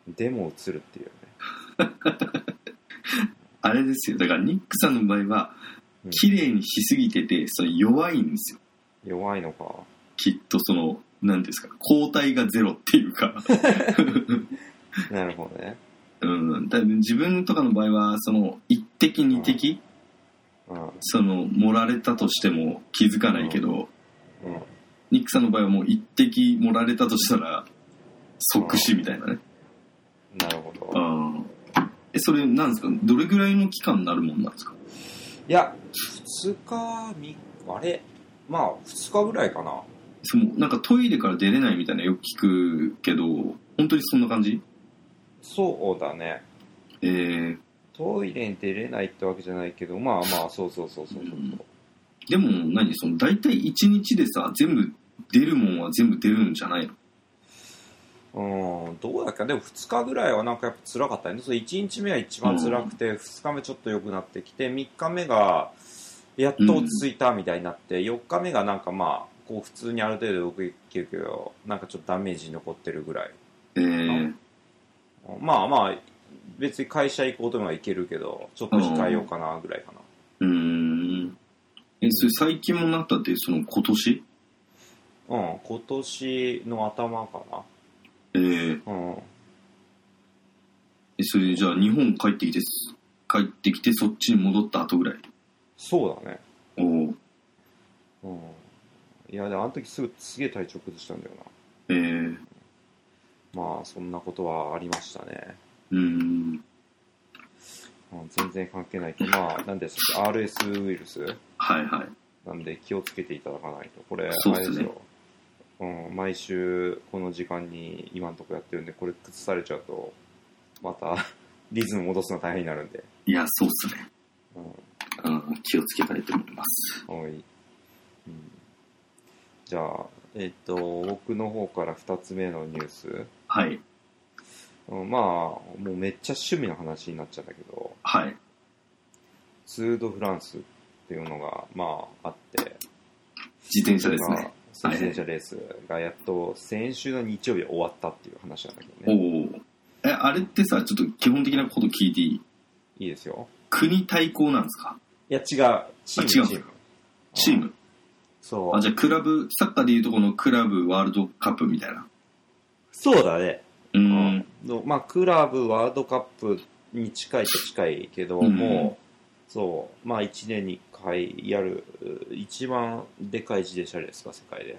でも映るっていうね。 あれですよ。だからニックさんの場合は綺麗にしすぎてて、それ弱いんですよ。 弱いのか。 きっとその何ですか、抗体がゼロっていうか。 なるほどね。 多分自分とかの場合はその1滴2滴、その盛られたとしても気づかないけど、ニックさんの場合はもう1滴盛られたとしたら即死みたいなね。 なるほど。 それなんですか、どれぐらいの期間になるもんなんですか？ いや2日あれまあ2日ぐらいかな。 なんかトイレから出れないみたいなよく聞くけど、本当にそんな感じ？ そうだね。トイレに出れないってわけじゃないけど、まあまあそう、 でもその大体1日でさ、全部出るもんは全部出るんじゃないの？ どうだっけ。でも2日ぐらいはなんかやっぱ辛かったね。それ1日目は一番辛くて、2日目ちょっと良くなってきて、3日目がやっと落ち着いたみたいになって、4日目がなんかまあこう普通にある程度よくいけるけど、なんかちょっとダメージ残ってるぐらい。まあまあ別に会社行こうともいけるけど、ちょっと控えようかなぐらいかな。 それ最近もなったって、その今年？ 今年の頭かな。 それじゃあ日本帰ってきてそっちに戻った後ぐらい？ そうだね。いやでもあの時すげえ体調崩したんだよな。まあそんなことはありましたね。全然関係ないけど、まあ何でしたっけ、 RS ウイルス、 はいはい、 なんで気をつけていただかないと。これそうですね、 あれですよ、毎週この時間に今のとこやってるんで、これ崩されちゃうとまたリズム戻すの大変になるんで。 いやそうっすね、気をつけたいと思います。 はい、じゃあ僕の方から2つ目のニュース。 はい。 まあもうめっちゃ趣味の話になっちゃうんだけど、 はい。 ツードフランスっていうのがまああって、 自転車ですね。 自転車レースがやっと先週の日曜日終わったっていう話なんだけどね。 あれってさ、ちょっと基本的なこと聞いていい？ いいですよ。 国対抗なんですか？ いや違う、チーム。そう。 じゃあクラブ、サッカーでいうとこのクラブワールドカップみたいな。 そうだね。まあクラブワールドカップに近いと近いけども、そうまあ1年に1回やる一番でかい自転車レースか世界で。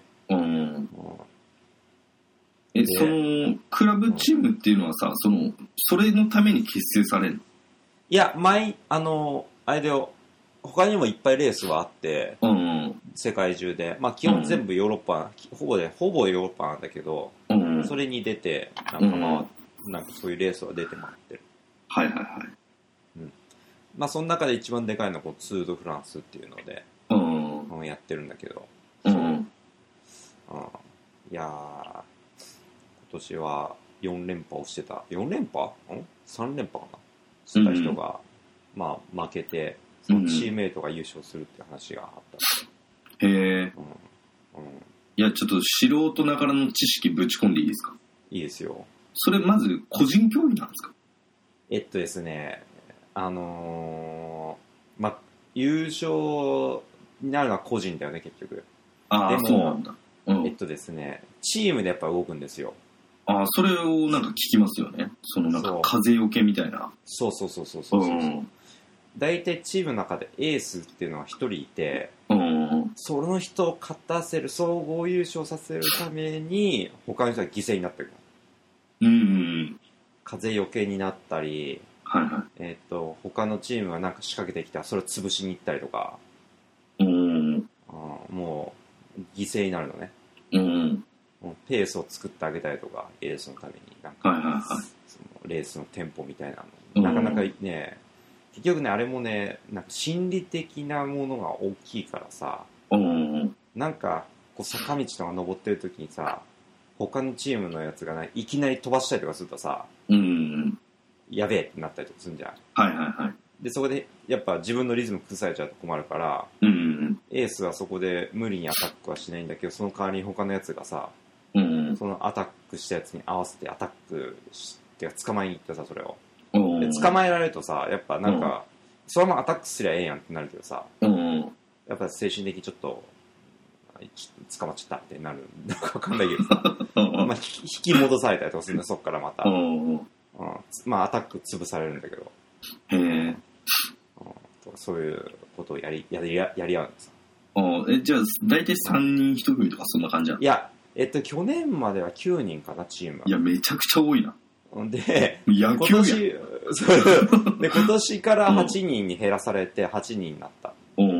そのクラブチームっていうのはさ、それのために結成されるの？ いやあれだよ、他にもいっぱいレースはあって、世界中で、まあ基本全部ヨーロッパ、ほぼヨーロッパなんだけど、それに出てなんかそういうレースは出てもらってる。 はいはいはい。 まあその中で一番でかいのはこうツードフランスっていうので、やってるんだけど、いや今年は4連覇をしてた。4連覇？3連覇かなした人が、まあ負けて、そのチームメイトが優勝するっていう話があった。 へえ。いやちょっと素人ながらの知識ぶち込んでいいですか？ いいですよ。 それまず個人競技なんですか？ ですね、まあ優勝になるのは個人だよね結局。でもそうなんだ。 ですね、チームでやっぱ動くんですよ。 それをなんか聞きますよね。そのなんか風よけみたいな。 そう。大体チームの中でエースっていうのは1人いて、その人を勝たせる、総合優勝させるために他の人が犠牲になってる。風よけになったり、他のチームがなんか仕掛けてきたらそれを潰しに行ったりとか、もう犠牲になるのね。 ペースを作ってあげたりとか、エースのためになんか、 はいはいはい。 そのレースのテンポみたいなの、なかなかね、結局ねあれもね、なんか心理的なものが大きいからさ、なんかこう坂道とか登ってる時にさ、他のチームのやつがいきなり飛ばしたりとかするとさ、やべえってなったりとかするんじゃん。 はいはいはい。 でそこでやっぱ自分のリズム崩されちゃうと困るから、エースはそこで無理にアタックはしないんだけど、その代わりに他のやつがさ、そのアタックしたやつに合わせてアタックして捕まえに行ってさ、それをで捕まえられるとさ、やっぱなんかそのままアタックすりゃええやんってなるけどさ、やっぱ精神的にちょっと捕まっちゃったってなる、なんか分かんないけどさまあ引き戻されたりとかするんだ、そっからまた、まあアタック潰されるんだけど、そういうことをやり合うんですよ。 じゃあ大体3人1組とかそんな感じなの？ いや、去年までは9人かな、チームは。 いや、めちゃくちゃ多いな。 で、 野球やん。 で今年から8人に減らされて8人になった。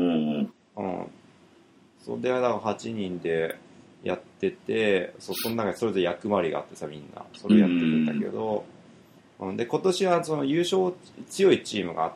それでだから8人でやってて、その中にそれぞれ役割があってさ、みんなそれをやってるんだけど、で今年はその優勝強いチームがあって、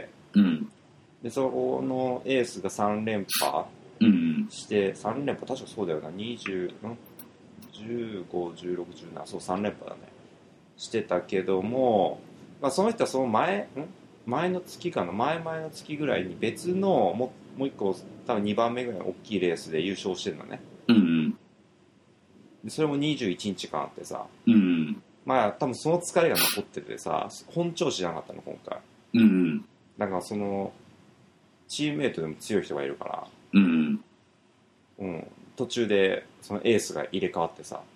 でそこのエースが3連覇して、3連覇確かそうだよな、15、16、17、そう3連覇だねしてたけども、まあ、その人はその前の月かな、前々の月ぐらいに別のもう一個多分2番目ぐらいの大きいレースで優勝してるのね。でそれも21日間あってさ、まあ多分その疲れが残っててさ、本調子じゃなかったの今回。だからそのチームメイトでも強い人がいるから、途中でそのエースが入れ替わってさ、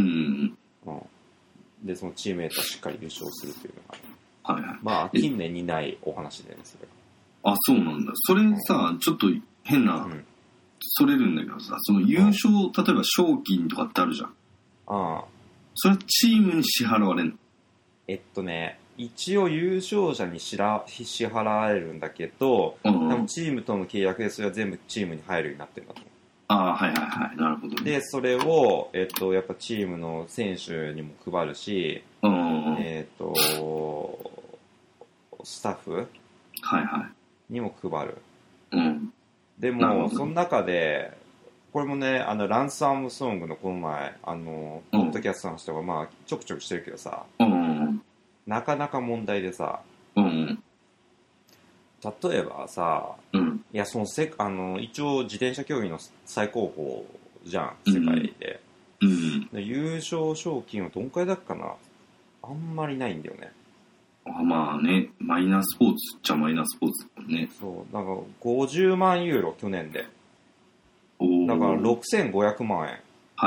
でそのチームメイトはしっかり優勝するっていうのが、まあ近年にないお話でね、それが。あ、そうなんだ。それさ、ちょっと変な、それるんだけどさ、その優勝、例えば賞金とかってあるじゃん。それはチームに支払われんの？ 一応優勝者に支払われるんだけど、多分チームとの契約でそれは全部チームに入るようになってるんだと思う。 なるほど、ね。 でそれを、やっぱチームの選手にも配るし、スタッフにも配る。でもその中でこれもね、ランス・アームストロングのこの前ポッドキャストの人がまあちょくちょくしてるけどさ、なかなか問題でさ、例えばさ、いやその一応自転車競技の最高峰じゃん、世界で。で優勝賞金はどんくらいだっかな、あんまりないんだよね。 まあね、マイナースポーツっちゃマイナースポーツだもんね。 そうなんか50万ユーロ去年で、だから6500万円。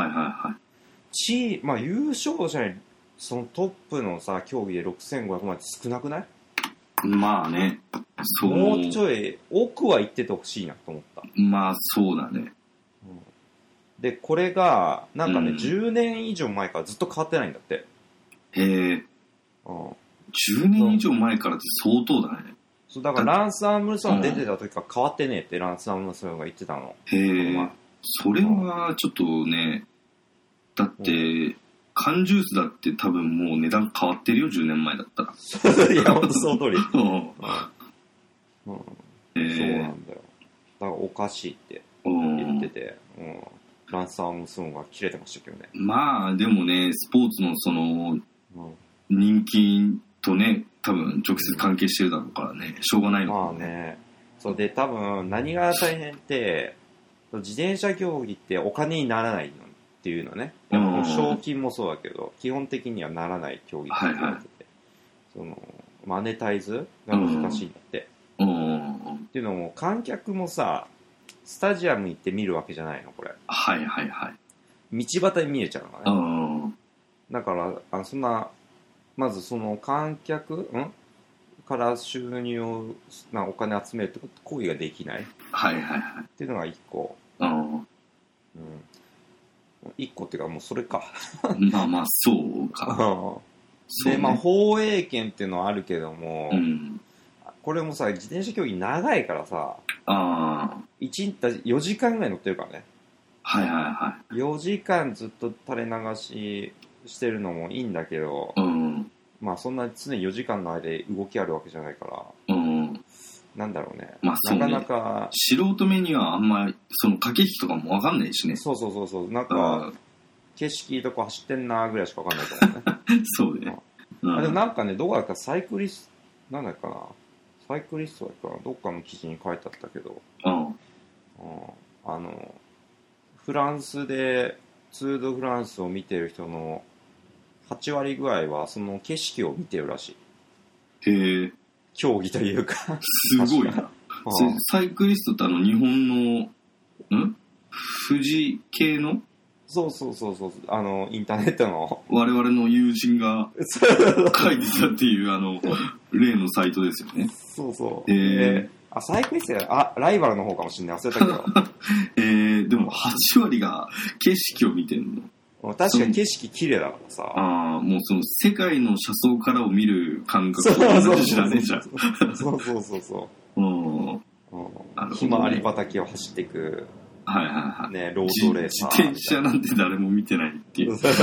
まあ優勝者にそのトップのさ競技で6500万って少なくない？ まあね、 もうちょい奥は行っててほしいなと思った。 まあそうだね。 でこれがなんかね、10年以上前からずっと変わってないんだって。 へえ。10年以上前からって相当だね。 そうだからランス・アームストロング出てた時から変わってねえってランス・アームストロングが言ってたの。 へえ。それはちょっとね、だって缶ジュースだって多分もう値段変わってるよ、10年前だったら。 いやほんとその通り。そうなんだよ。だからおかしいって言ってて、ランス・アームストロングが切れてましたけどね。 まあでもね、スポーツのその人気とね、多分直接関係してるだろうからね、しょうがないのかまあね。そうで多分何が大変って自転車競技ってお金にならないのっていうのね。賞金もそうだけど基本的にはならない競技って言われてて、そのマネタイズが難しいんだって。っていうのも観客もさスタジアム行って見るわけじゃないのこれ。道端に見えちゃうのね。だからそんなまずその観客から収入をお金集めるって行為ができないっていうのが1個。1個っていうかもうそれか。 まあそうか。 でまあ放映権っていうのはあるけども、これもさ自転車競技長いからさ、4時間ぐらい乗ってるからね。 はいはいは 4時間ずっと垂れ流ししてるのもいいんだけど、 い。うん。 まあそんな常に4時間の間で動きあるわけじゃないから、 うん。 なんだろうね。 まあそうね。 なかなか、 素人目にはあんまり、その駆け引きとかもわかんないしね。 そうそうそうそう、なんか、景色とか走ってんなぐらいしかわかんないと思うね。 そうね。 あでもなんかね、どこだったかサイクリスト、なんだっけかな。サイクリストだっけかな。どっかの記事に書いてあったけど、 うんフランスでツール・ド・フランスを見てる人の8割ぐらいはその景色を見てるらしい。 へえ。 競技というかすごいな。サイクリストって日本の、富士系のそうそうそうそう、インターネットの我々の友人が書いてたっていう例のサイトですよね。 そうそう。サイクリストライバルの方かもしれない。忘れたけど。 でも8割が景色を見てるの。 確かに景色綺麗だからさ。 ああ、もうその世界の車窓からを見る感覚と同じだね、じゃあ。 そうそうそうそう。 ひまわり畑を走っていく。 はいはいはい。 ね、ロードレーサー。 自転車なんて誰も見てないっていう。そ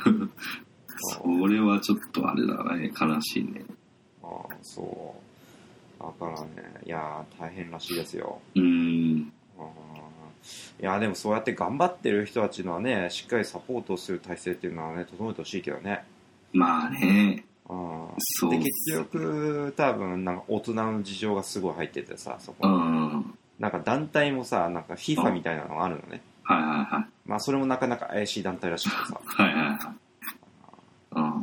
れはちょっとあれだね、悲しいね。 そう。だからね、いやー、大変らしいですよ。 いやでもそうやって頑張ってる人たちのはね、しっかりサポートする体制っていうのはね、整えてほしいけどね。 まあね。 そうで、結局、多分、なんか大人の事情がすごい入っててさ、そこに。なんか団体もさ、なんか FIFA みたいなのがあるのね。 はいはいはい。 まあそれもなかなか怪しい団体らしくてさ。 はいはいはい。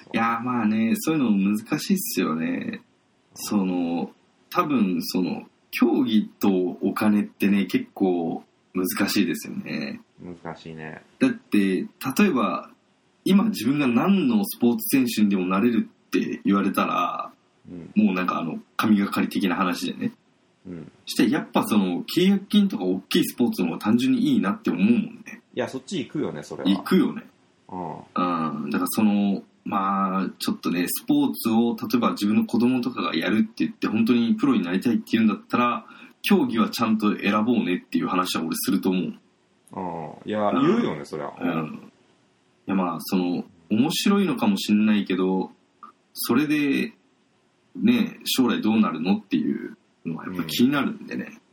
いやまあね、そういうの難しいっすよね。多分競技とお金ってね、結構難しいですよね。 難しいね。 だって、例えば、今自分が何のスポーツ選手にでもなれるって言われたら、もうなんか神がかり的な話でね。してやっぱ契約金とか大きいスポーツの方が単純にいいなって思うもんね。 いや、そっち行くよね、それは。 行くよね。だからまあちょっとね、スポーツを例えば自分の子供とかがやるって言って本当にプロになりたいって言うんだったら、競技はちゃんと選ぼうねっていう話は俺すると思う。 いや、言うよね、それは。 いやまあ面白いのかもしれないけど、それでね、将来どうなるのっていうのはやっぱ気になるんでね。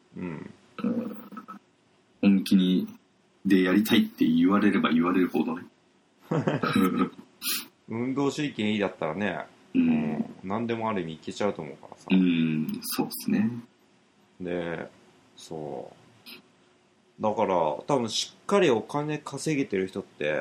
本気でやりたいって言われれば言われるほどね。 運動神経いいだったらね、何でもある意味いけちゃうと思うからさ。 そうですね。 で、だから多分しっかりお金稼げてる人って、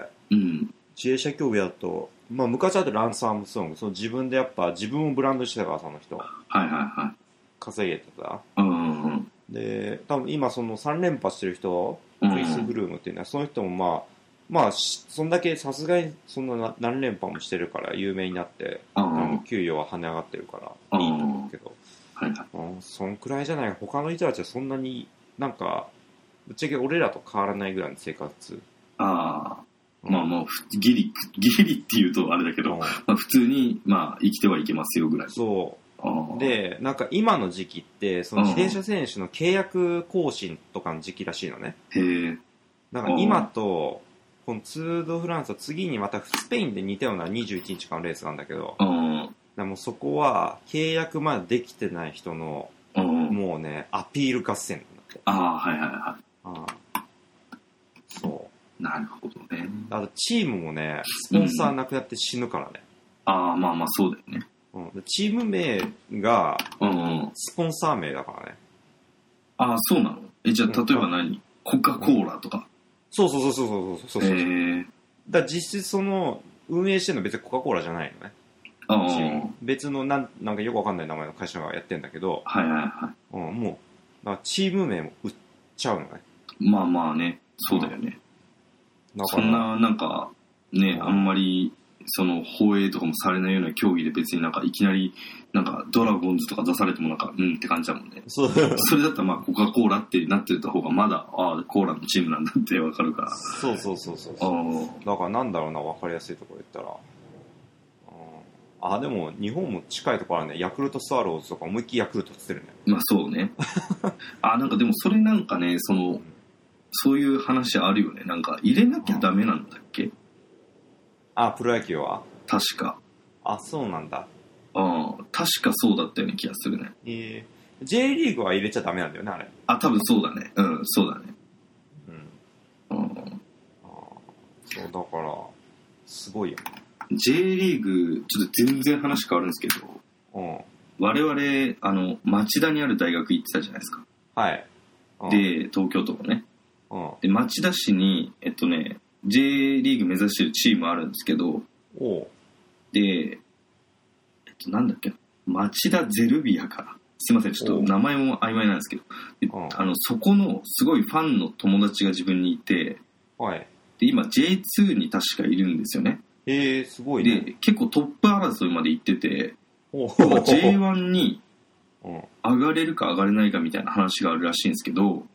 自転車競技だと、まあ昔だとランス・アームストロング、自分でやっぱ自分をブランドしてたから、その人。稼げてた。で、多分今3連覇してる人、クリス・フルームっていうのは、その人もまあそんだけさすがにそんな何連覇もしてるから有名になって、給与は跳ね上がってるからいいと思うけど、そんくらいじゃない。他の人たちはそんなになんかぶっちゃけ俺らと変わらないぐらいの生活。 まあギリっていうとあれだけど、普通にまあ生きてはいけますよぐらい。 そうで、なんか今の時期って自転車選手の契約更新とかの時期らしいのね。なんか今とこのツール・ド・フランスは次にまたスペインで似たような21日間のレースなんだけど、でもそこは契約まだできてない人のもうね、アピール合戦なんだって。そう。 なるほどね。 あとチームもね、スポンサーなくなって死ぬからね。 まあそうだよね。 チーム名がスポンサー名だからね。 そうなの？じゃあ例えば何？コカ・コーラとか。 そう。だから実質運営してるの別にコカ・コーラじゃないのね。別のなんかよくわかんない名前の会社がやってんだけど、もうだからチーム名も売っちゃうのね。 まあね、そうだよね。そんななんかね、あんまり放映とかもされないような競技で別になんかいきなりなんかドラゴンズとか出されてもなんかって感じだもんね。それだったらまあコカ・コーラってなってた方がまだコーラのチームなんだってわかるから。そうだからなんだろうな、わかりやすいところ言ったら、でも日本も近いところあるね。ヤクルトスワローズとか思いっきりヤクルトって言ってるね。 まあそうね。なんかでもそれなんかね、 そういう話あるよね。なんか入れなきゃダメなんだっけ？ あ、プロ野球は確か。 あ、そうなんだ。 ああ、確かそうだったような気がするね。 J リーグは入れちゃダメなんだよね、あれ。 あ、多分そうだね。うん、そうだね。 うん。そう、だから、すごいよね。 J リーグ、ちょっと全然話変わるんですけど、我々、町田にある大学行ってたじゃないですか。 はい。 で、東京都のね。で、町田市に、J リーグ目指してるチームあるんですけど、で、なんだっけ、町田ゼルビアかな。すいません、ちょっと名前も曖昧なんですけど、そこのすごいファンの友達が自分にいて、 はい。 で、今 J2 に確かいるんですよね。 すごいね。 で、結構トップ争いまで行ってて、J1 に上がれるか上がれないかみたいな話があるらしいんですけど、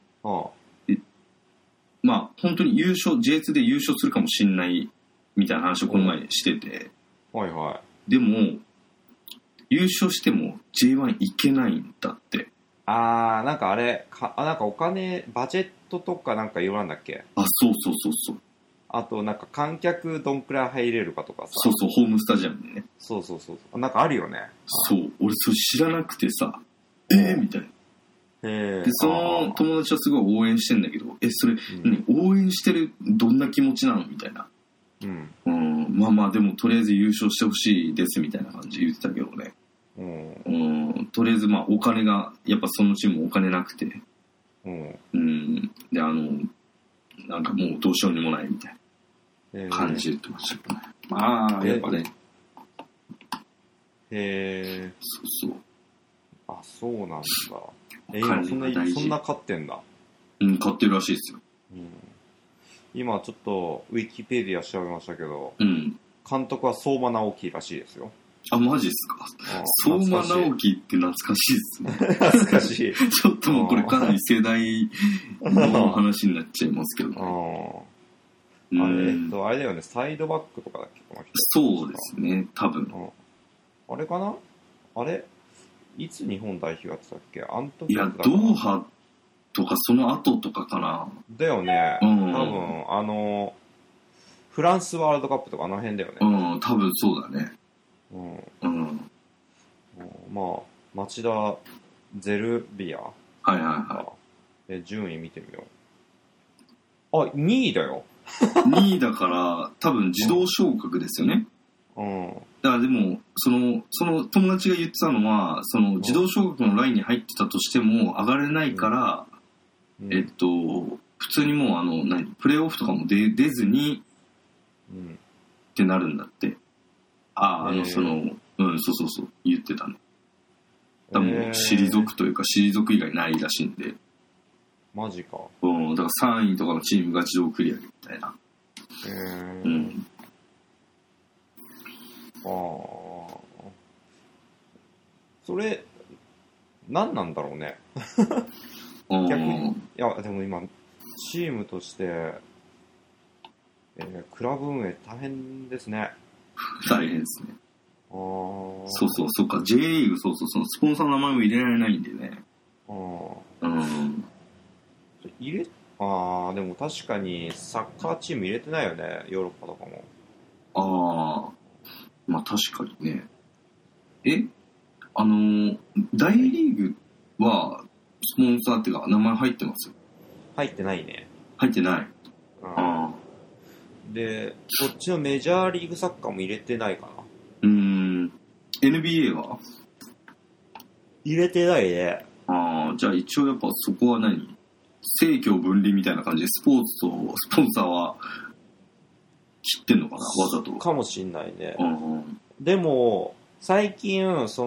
まあ本当にJ2 で優勝するかもしんないみたいな話をこの前してて、 はいはい。 でも優勝しても J1 行けないんだって。 なんかあれなんかお金バジェットとかなんか言わんだっけ？ そうそうそうそう。 あとなんか観客どんくらい入れるかとかさ。 そうそう、ホームスタジアムでね。 そうそうそう。なんかあるよね。 そう、俺それ知らなくてさ、みたいな。で、その友達はすごい応援してんだけど、それ、応援してるどんな気持ちなのみたいな。まあまあでもとりあえず優勝してほしいですみたいな感じで言ってたけどね。とりあえずまあお金が、やっぱそのチームお金なくて。で、なんかもうどうしようにもないみたいな感じで言ってましたけどね。まあ、やっぱね。そうそう。 あ、そうなんだ。今そんな勝ってんだ。 勝ってるらしいですよ。 今ちょっとウィキペディア調べましたけど、監督は相馬直樹らしいですよ。 あ、マジっすか。相馬直樹って懐かしいっすね。 懐かしい。 ちょっともうこれかなり世代の話になっちゃいますけどね。 あれだよね、サイドバックとかだっけ、この人。 そうですね、多分。 あれかな？あれいつ日本代表やってたっけ？ いや、ドーハとかその後とかかな。 だよね。多分、フランスワールドカップとかあの辺だよね。 多分そうだね。 まあ、町田ゼルビア。 はいはいはい。 順位見てみよう。あ、2位だよ。 2位だから、多分自動昇格ですよね。だからでも、その友達が言ってたのは、その自動昇格のラインに入ってたとしても上がれないから、普通にもうプレイオフとかも出ずに、ってなるんだって。そうそうそう、言ってたね。多分退くというか、退く以外ないらしいんで。 マジか。 だから3位とかのチームが自動繰り上げみたいな。 それ何なんだろうね。逆に、いやでも今チームとして、クラブ運営大変ですね。 大変ですね。そうそう、そっか、J リーグ、そうそう、そのスポンサーの名前も入れられないんでね。 でも確かにサッカーチーム入れてないよね、ヨーロッパとかも。 まあ確かにね。大リーグはスポンサーっていうか名前入ってます？ 入ってないね。 入ってない。 で、こっちのメジャーリーグサッカーも入れてないかな。 NBA は入れてないね。 じゃあ一応やっぱそこは政教分離みたいな感じでスポーツとスポンサーは切ってんのかな、わざと。 かもしんないね。でも最近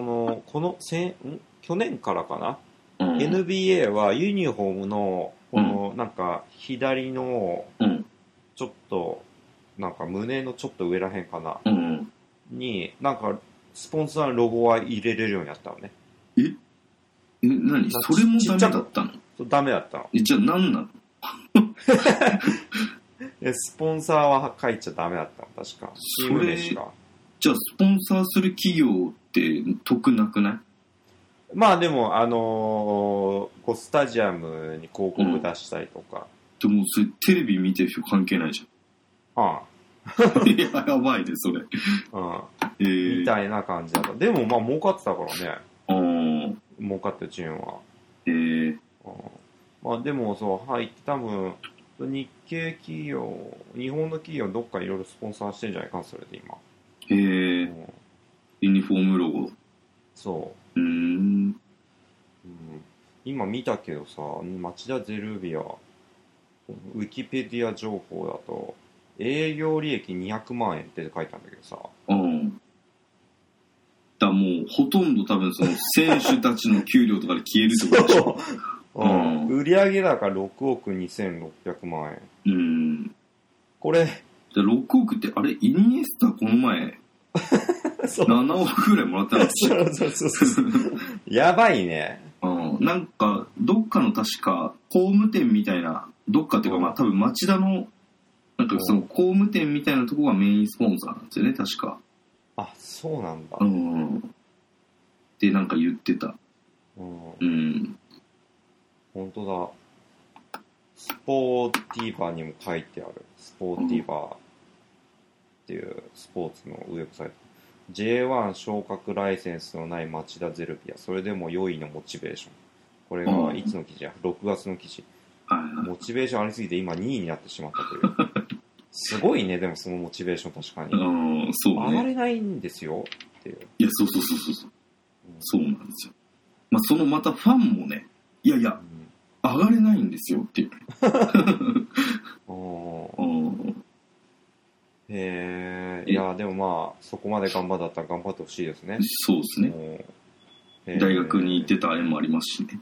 去年からかな、NBA はユニフォームのこのなんか左のちょっとなんか胸のちょっと上らへんかな、になんかスポンサーのロゴは入れれるようになったのね。 何それもダメだったの？ ダメだったの。 じゃあ何なの？ スポンサーは書いちゃダメだったの、確か。チーム名しか。 じゃあスポンサーする企業って得なくない？ まあでもこうスタジアムに広告出したりとか、 でもそれテレビ見てる人関係ないじあゃん。いや、やばいで、それ。 あ、みたいな感じだった。でもまあ儲かってたからね。儲かってるチームは。まあでもそう入って多分日系企業、日本の企業どっかいろいろスポンサーしてるんじゃないかな、それで今。 ユニフォームロゴ。 そう。今見たけどさ、町田ゼルビア、ウィキペディア情報だと、営業利益200万円って書いたんだけどさ。 だもうほとんど多分その選手たちの給料とかで消えるってことでしょ。 売上高6億2600万円。これ。 6億ってあれイニエスタこの前7億ぐらいもらったんですよ。 そう。やばいね。 なんかどっかの確か工務店みたいな、どっかっていうかまあ多分町田のなんかその工務店みたいなとこがメインスポンサーなんですよね、確か。 あ、そうなんだ。 でなんか言ってた。 本当だ。スポーティーバーにも書いてある。スポーティーバーっていうスポーツのウェブサイト。J1 昇格ライセンスのない町田ゼルビア。それでも良いのモチベーション。これがいつの記事や ?6 月の記事。モチベーションありすぎて今2位になってしまったという。すごいね、でもそのモチベーション確かに。 そうね。 上がれないんですよっていう。 いや、そう。そうなんですよ。まあそのまたファンもね、いや、上がれないんですよっていう。 いやでもまあそこまで頑張ったら頑張ってほしいですね。 そうですね。大学に行ってた縁もありますしね。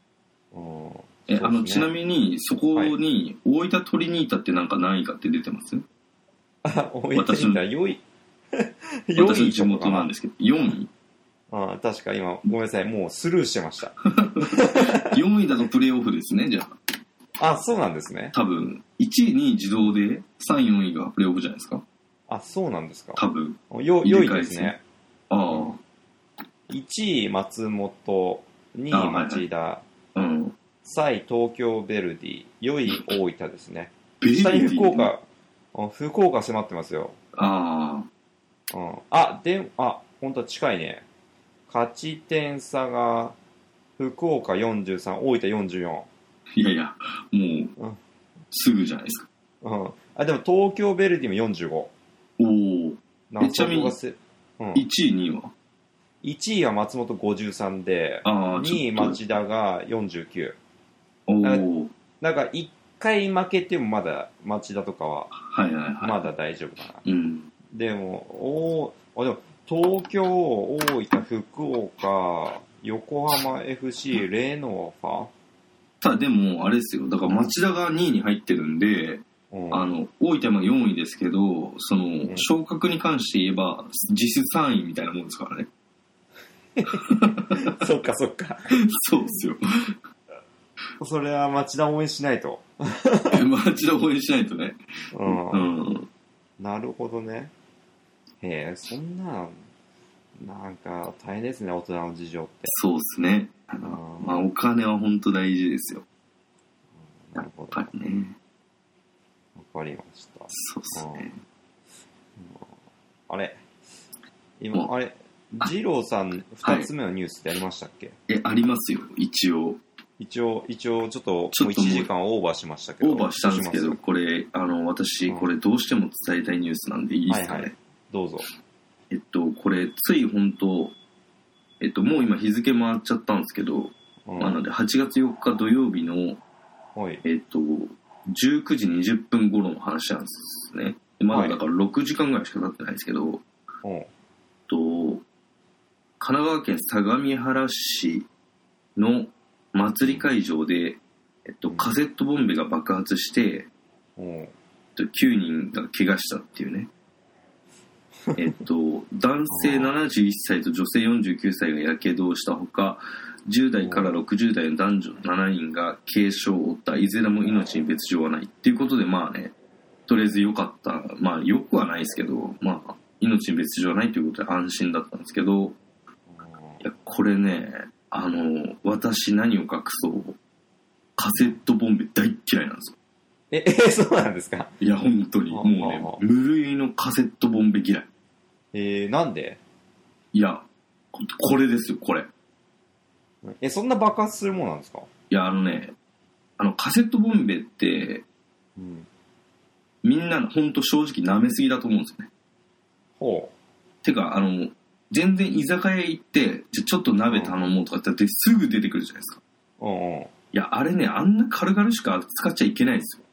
ちなみにそこに大分トリニータってなんか何位かって出てます？ 大分トリニータ良い。 私の地元なんですけど4位。 確か今ごめんなさい、もうスルーしてました。 4位だとプレーオフですね、じゃあ。そうなんですね。 多分1位に自動で3位4位がプレーオフじゃないですか。 そうなんですか。 多分良いですね。1位松本、2位町田、3位東京ヴェルディ、4位大分ですね。下に福岡迫ってますよ。本当は近いね。勝ち点差が福岡43、大分44。 いや、もう、すぐじゃないですか。 でも東京ヴェルディも45。 ちなみに1位、2位は 1位は松本53で、2位町田が49。なんか1回負けてもまだ町田とかはまだ大丈夫かな。でも東京、大分、福岡、横浜 FC、レノファ。 ただでもあれですよ、だから町田が2位に入ってるんで、大分も4位ですけど、その昇格に関して言えば実質3位みたいなもんですからね。 そっか。 そうですよ。 それは町田応援しないと。 町田応援しないとね。 なるほどね。そんななんか大変ですね、大人の事情って。 そうですね。まあお金は本当大事ですよ。 なるほど。 やっぱりね。 わかりました。 そうですね。 今二郎さん2つ目のニュースってありましたっけ？ ありますよ、一応ちょっともう1時間オーバーしましたけど。 オーバーしたんですけど、これ私これどうしても伝えたいニュースなんでいいですかね。 どうぞ。 これつい本当もう今日付回っちゃったんですけど、なので8月4日土曜日の19時20分頃の話なんですね。まだだから6時間ぐらいしか経ってないですけど、神奈川県相模原市の祭り会場で、カセットボンベが爆発して、9人が怪我したっていうね。男性71歳と女性49歳がやけどをしたほか、10代から60代の男女7人が軽傷を負った。いずれも命に別状はないっていうことで、まあね、とりあえず良かった。まあ良くはないですけど、まあ命に別状はないということで安心だったんですけど、いやこれね、私何を隠そう、カセットボンベ大っ嫌いなんですよ。 そうなんですか？ いや、本当に。もうね、無類のカセットボンベ嫌い。 なんで？ いや、これですよ、これ。 そんな爆発するもんなんですか？ いや、カセットボンベって、 うん、 みんな本当正直舐めすぎだと思うんですよね。 ほう。 てか、全然居酒屋行って、ちょっと鍋頼もうとかって言ってすぐ出てくるじゃないですか。 うんうん。 いや、あれね、あんな軽々しく使っちゃいけないですよ。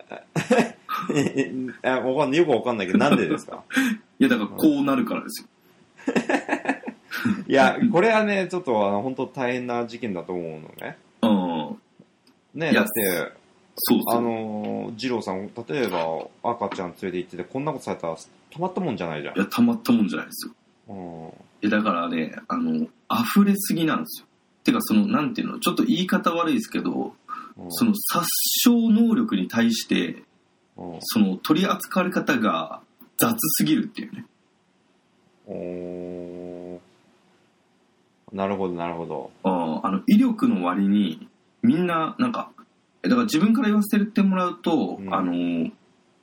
よくわかんないけど、なんでですか？ いや、だからこうなるからですよ。 いや、これはね、ちょっと本当大変な事件だと思うのね。ね、だって、 そうそう。 二郎さん、例えば赤ちゃん連れて行ってて、こんなことされたらたまったもんじゃないじゃん。 いや、たまったもんじゃないですよ。だからね、溢れすぎなんですよ。てか、なんていうの、ちょっと言い方悪いですけど、殺傷能力に対して、取り扱われ方が雑すぎるっていうね。 なるほど、なるほど。 威力の割に、みんな、だから自分から言わせてもらうと、手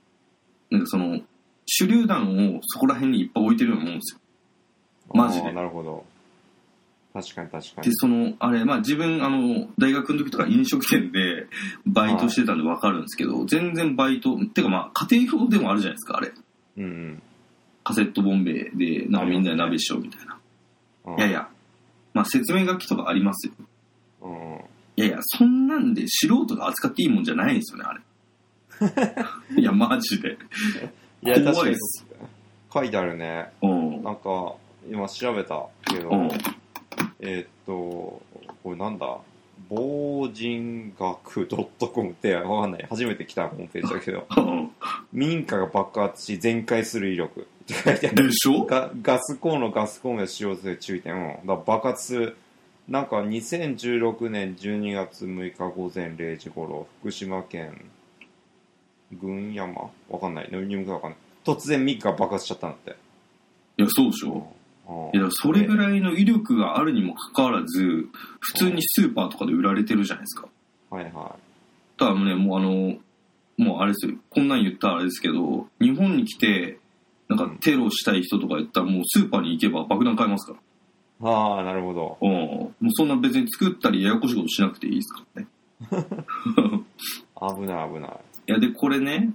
榴弾をそこら辺にいっぱい置いてるようなもんですよ。マジで。 なるほど。確かに確かに。 で、自分、大学の時とか飲食店でバイトしてたんでわかるんですけど、全然バイト、てか家庭用でもあるじゃないですか、あれ。 うんうん。 カセットボンベで、みんなで鍋しようみたいな。いやいや、説明書きとかありますよ。いやいや、そんなんで素人が扱っていいもんじゃないんですよね、あれ。いや、マジで。 いや、 怖いです。 書いてあるね。なんか、今調べたけど、これなんだ？防人学 .com ってわかんない。初めて来たホームページだけど、民家が爆発し全壊する威力って書いてある。 でしょ？ ガスコンロを使用する注意点。だから爆発する。なんか2016年12月6日午前0時頃、福島県郡山わかんない。何もわかんない。突然民家が爆発しちゃったんだって。 いや、そうでしょ。いや、それぐらいの威力があるにもかかわらず、普通にスーパーとかで売られてるじゃないですか。 はいはい。 ただね、もうあれですよ。こんなん言ったらあれですけど、日本に来て、テロしたい人とか言ったらもうスーパーに行けば爆弾買えますから。 なるほど。 もうそんな別に作ったりややこしいことしなくていいですからね。 危ない危ない。いや、で、これね、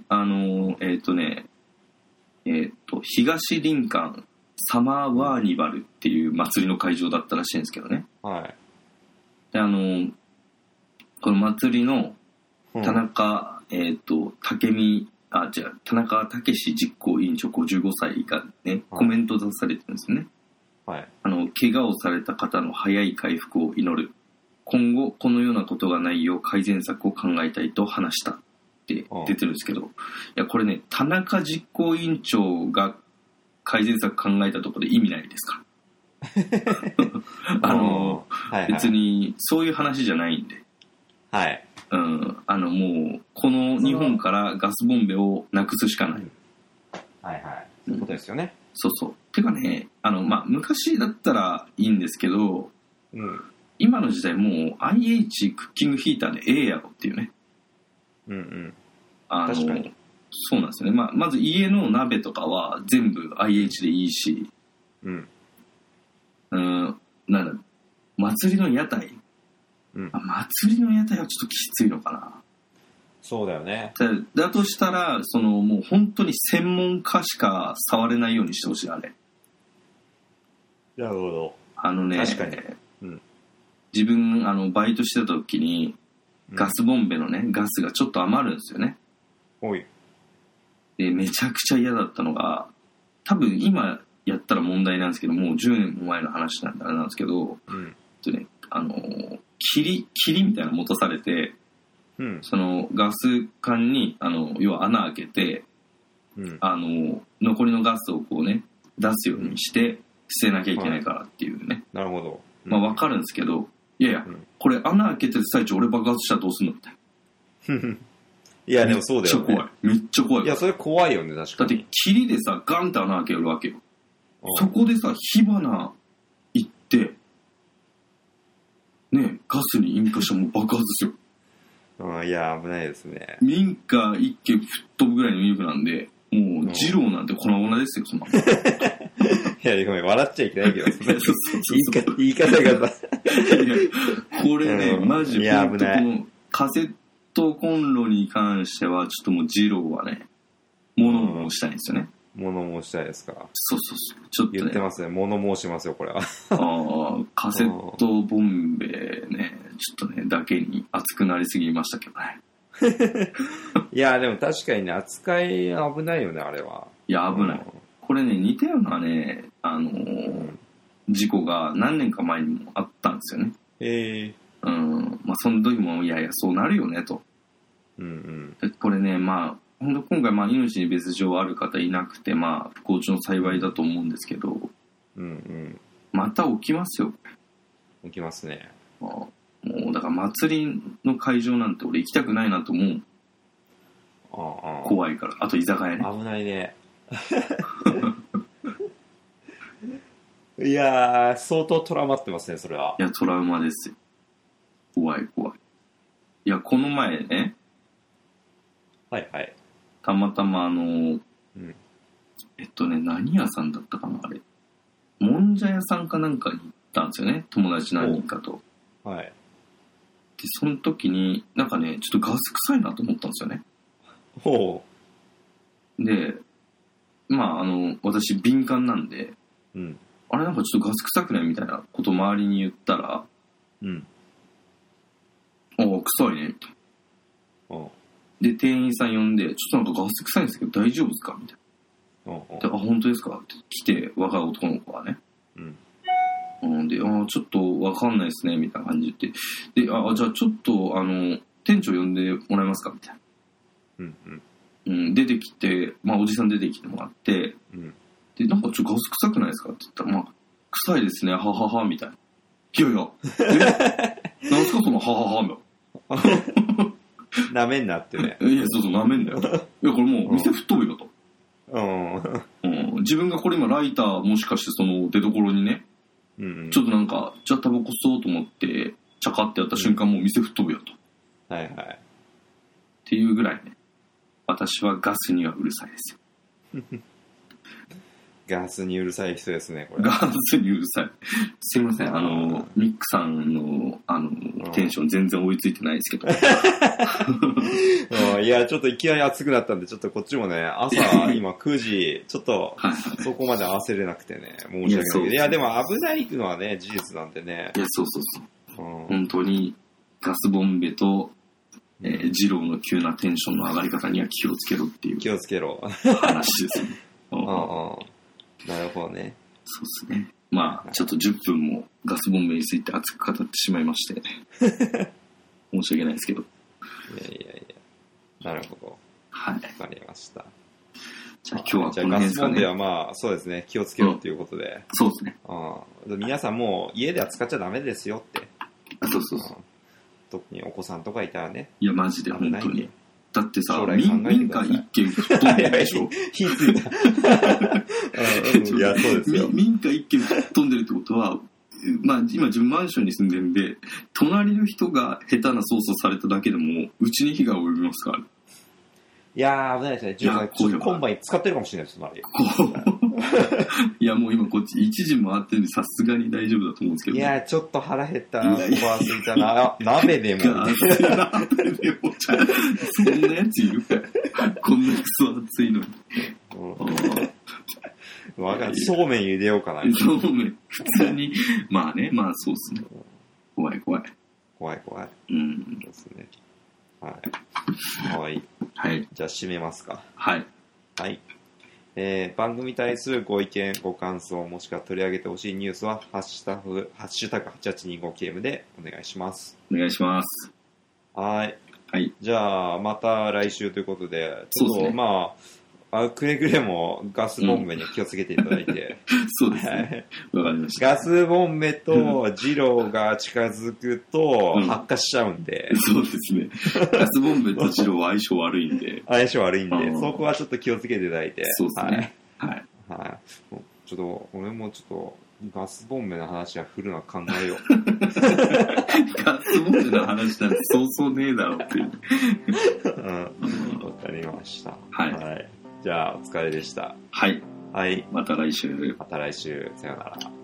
東林間サマーワーニバルっていう祭りの会場だったらしいんですけどね。 はい。 で、この祭りの田中、田中武史実行委員長55歳がね、コメント出されてるんですよね。 はい。 怪我をされた方の早い回復を祈る。今後、このようなことがないよう改善策を考えたいと話したって出てるんですけど、いや、これね、田中実行委員長が改善策考えたところで意味ないですか？別にそういう話じゃないんで。 はい。 もう、この日本からガスボンベをなくすしかない。 はいはい。そういうことですよね。 そうそう。てかね、昔だったらいいんですけど、今の時代もう IH クッキングヒーターでええやろっていうね。確かに。そうなんですよね。まず家の鍋とかは全部 IH でいいし、なんだ、祭りの屋台、祭りの屋台はちょっときついのかな。 そうだよね。 だとしたら、もう本当に専門家しか触れないようにしてほしい、あれ。 なるほど。 確かに。自分、バイトしてた時に、ガスボンベのね、ガスがちょっと余るんですよね。で、めちゃくちゃ嫌だったのが、多分今やったら問題なんですけど、もう10年も前の話なんであれなんですけど、霧みたいなの持たされて、そのガス管に要は穴開けて、残りのガスをこうね出すようにして捨てなきゃいけないからっていうね。 なるほど。 分かるんですけど、いや、これ穴開けてる最中俺爆発したらどうすんのみたいな。 いやでもそうだよね。 めっちゃ怖い。 いやそれ怖いよね、確かに。 だって霧でさガンって穴開けるわけよ。そこでさ火花いってね、ガスに引火したらもう爆発ですよ。 いや、危ないですね。 民家一軒吹っ飛ぶぐらいの威力なんで、もう、二郎なんて粉々ですよ、そんな。 いや、ごめん、笑っちゃいけないけど、言い方がさ。 これね、マジ、 いや、 ほん危ない。 とこのカセットコンロに関しては、ちょっともう二郎はね、物申したいんですよね。 物申したいですか。 そうそうそう。ちょっとね。 言ってますね。物申しますよ、これは。 カセットボンベね、ちょっとね、だけに熱くなりすぎましたけどね。 いや、でも確かにね、扱い危ないよね、あれは。 いや、危ない。これね、似たようなね、事故が何年か前にもあったんですよね。まあ、その時も、いやいや、そうなるよね、と。これね、まあ、本当今回、まあ、命に別状ある方いなくて、まあ、不幸中の幸いだと思うんですけど、また起きますよ。 起きますね。 もう、だから祭りの会場なんて俺行きたくないなと思う。怖いから。あと居酒屋ね。 危ないね。いやー、相当トラウマってますね、それは。 いや、トラウマですよ。怖い怖い。いや、この前ね、 はいはい。 たまたま何屋さんだったかな、あれ。もんじゃ屋さんかなんかに行ったんですよね、友達何人かと。 はい。 で、その時に、なんかね、ちょっとガス臭いなと思ったんですよね。 ほう。で、まあ、私敏感なんで、あれなんかちょっとガス臭くないみたいなことを周りに言ったら、ああ、臭いね、みたいな。で、店員さん呼んで、ちょっとなんかガス臭いんですけど大丈夫ですかみたいな。で、本当ですかって来て、若い男の子がね。で、ちょっとわかんないですね、みたいな感じで言って。で、じゃあちょっと、店長呼んでもらえますかみたいな。出てきて、まあ、おじさん出てきてもらって、で、なんかちょっとガス臭くないですかって言ったら、まあ、臭いですね、ははは、みたいな。いやいや、なんすかその、ははは、みたいな。 なめんなってね。 いや、そうそう、なめんだよ。いや、これもう、店吹っ飛ぶよと。自分がこれ今、ライターもしかしてその出所にね、ちょっとなんか、じゃあタバコ吸おうと思って、チャカってやった瞬間、もう店吹っ飛ぶよと。 はいはい。 っていうぐらいね、私はガスにはうるさいですよ。 ガスにうるさい人ですね、これ。 ガスにうるさい。すいません、ミックさんの、テンション全然追いついてないですけど。いや、ちょっといきなり暑くなったんで、ちょっとこっちもね、朝、今9時、ちょっと、そこまで合わせれなくてね、申し訳ないけど。いや、でも危ないのはね、事実なんでね。 いや、そうそうそう。本当に、ガスボンベと、二郎の急なテンションの上がり方には気をつけろっていう。 気をつけろ。 話ですね。 なるほどね。 そうですね。まあ、ちょっと10分もガスボンベについて熱く語ってしまいまして、申し訳ないですけど。 いや。なるほど。 はい。 わかりました。 じゃあ今日はこの辺ですかね。 ガスボンベはまあ、そうですね。気をつけろっていうことで。 そうですね。 皆さんもう家では使っちゃダメですよって。 そうそうそう。 特にお子さんとかいたらね。 いや、マジで本当に。だってさ、 民家一軒吹っ飛んでるでしょ。 火ついた。いや、そうですよ。 民家一軒吹っ飛んでるってことは、まあ今自分マンションに住んでるんで、隣の人が下手な操作されただけでも、うちに火が及びますから。 いやー、危ないですね。今晩使ってるかもしれないです、隣。 いや、もう今こっち1時回ってるんで、さすがに大丈夫だと思うんですけど、 いや、ちょっと腹減ったな、おばあすいたな。鍋でも。 鍋でも。そんなやついるかこんなクソ暑いのに。 そうめん茹でようかな。 そうめん。普通に。まあね、まあそうですね。怖い。 怖い。 ですね。はい。 はい。 じゃあ締めますか。 はい。 はい。番組に対するご意見、ご感想、もしくは取り上げてほしいニュースは、ハッシュタグ #8825KM でお願いします。 お願いします。 はい。 はい。 じゃあ、また来週ということで、 ちょっと、 まあ、くれぐれもガスボンベに気をつけていただいて。 そうですね。わかりました。 ガスボンベと二郎が近づくと発火しちゃうんで。 そうですね。ガスボンベと二郎は相性悪いんで。 そこはちょっと気をつけていただいて。 そうですね。 はい。ちょっと、俺もちょっと、 ガスボンベの話は振るのは考えよう。 ガスボンベの話なんてそうそうねえだろっていう。 わかりました。 はい。 じゃあ、お疲れでした。 はい。 はい。 また来週。 また来週。さよなら。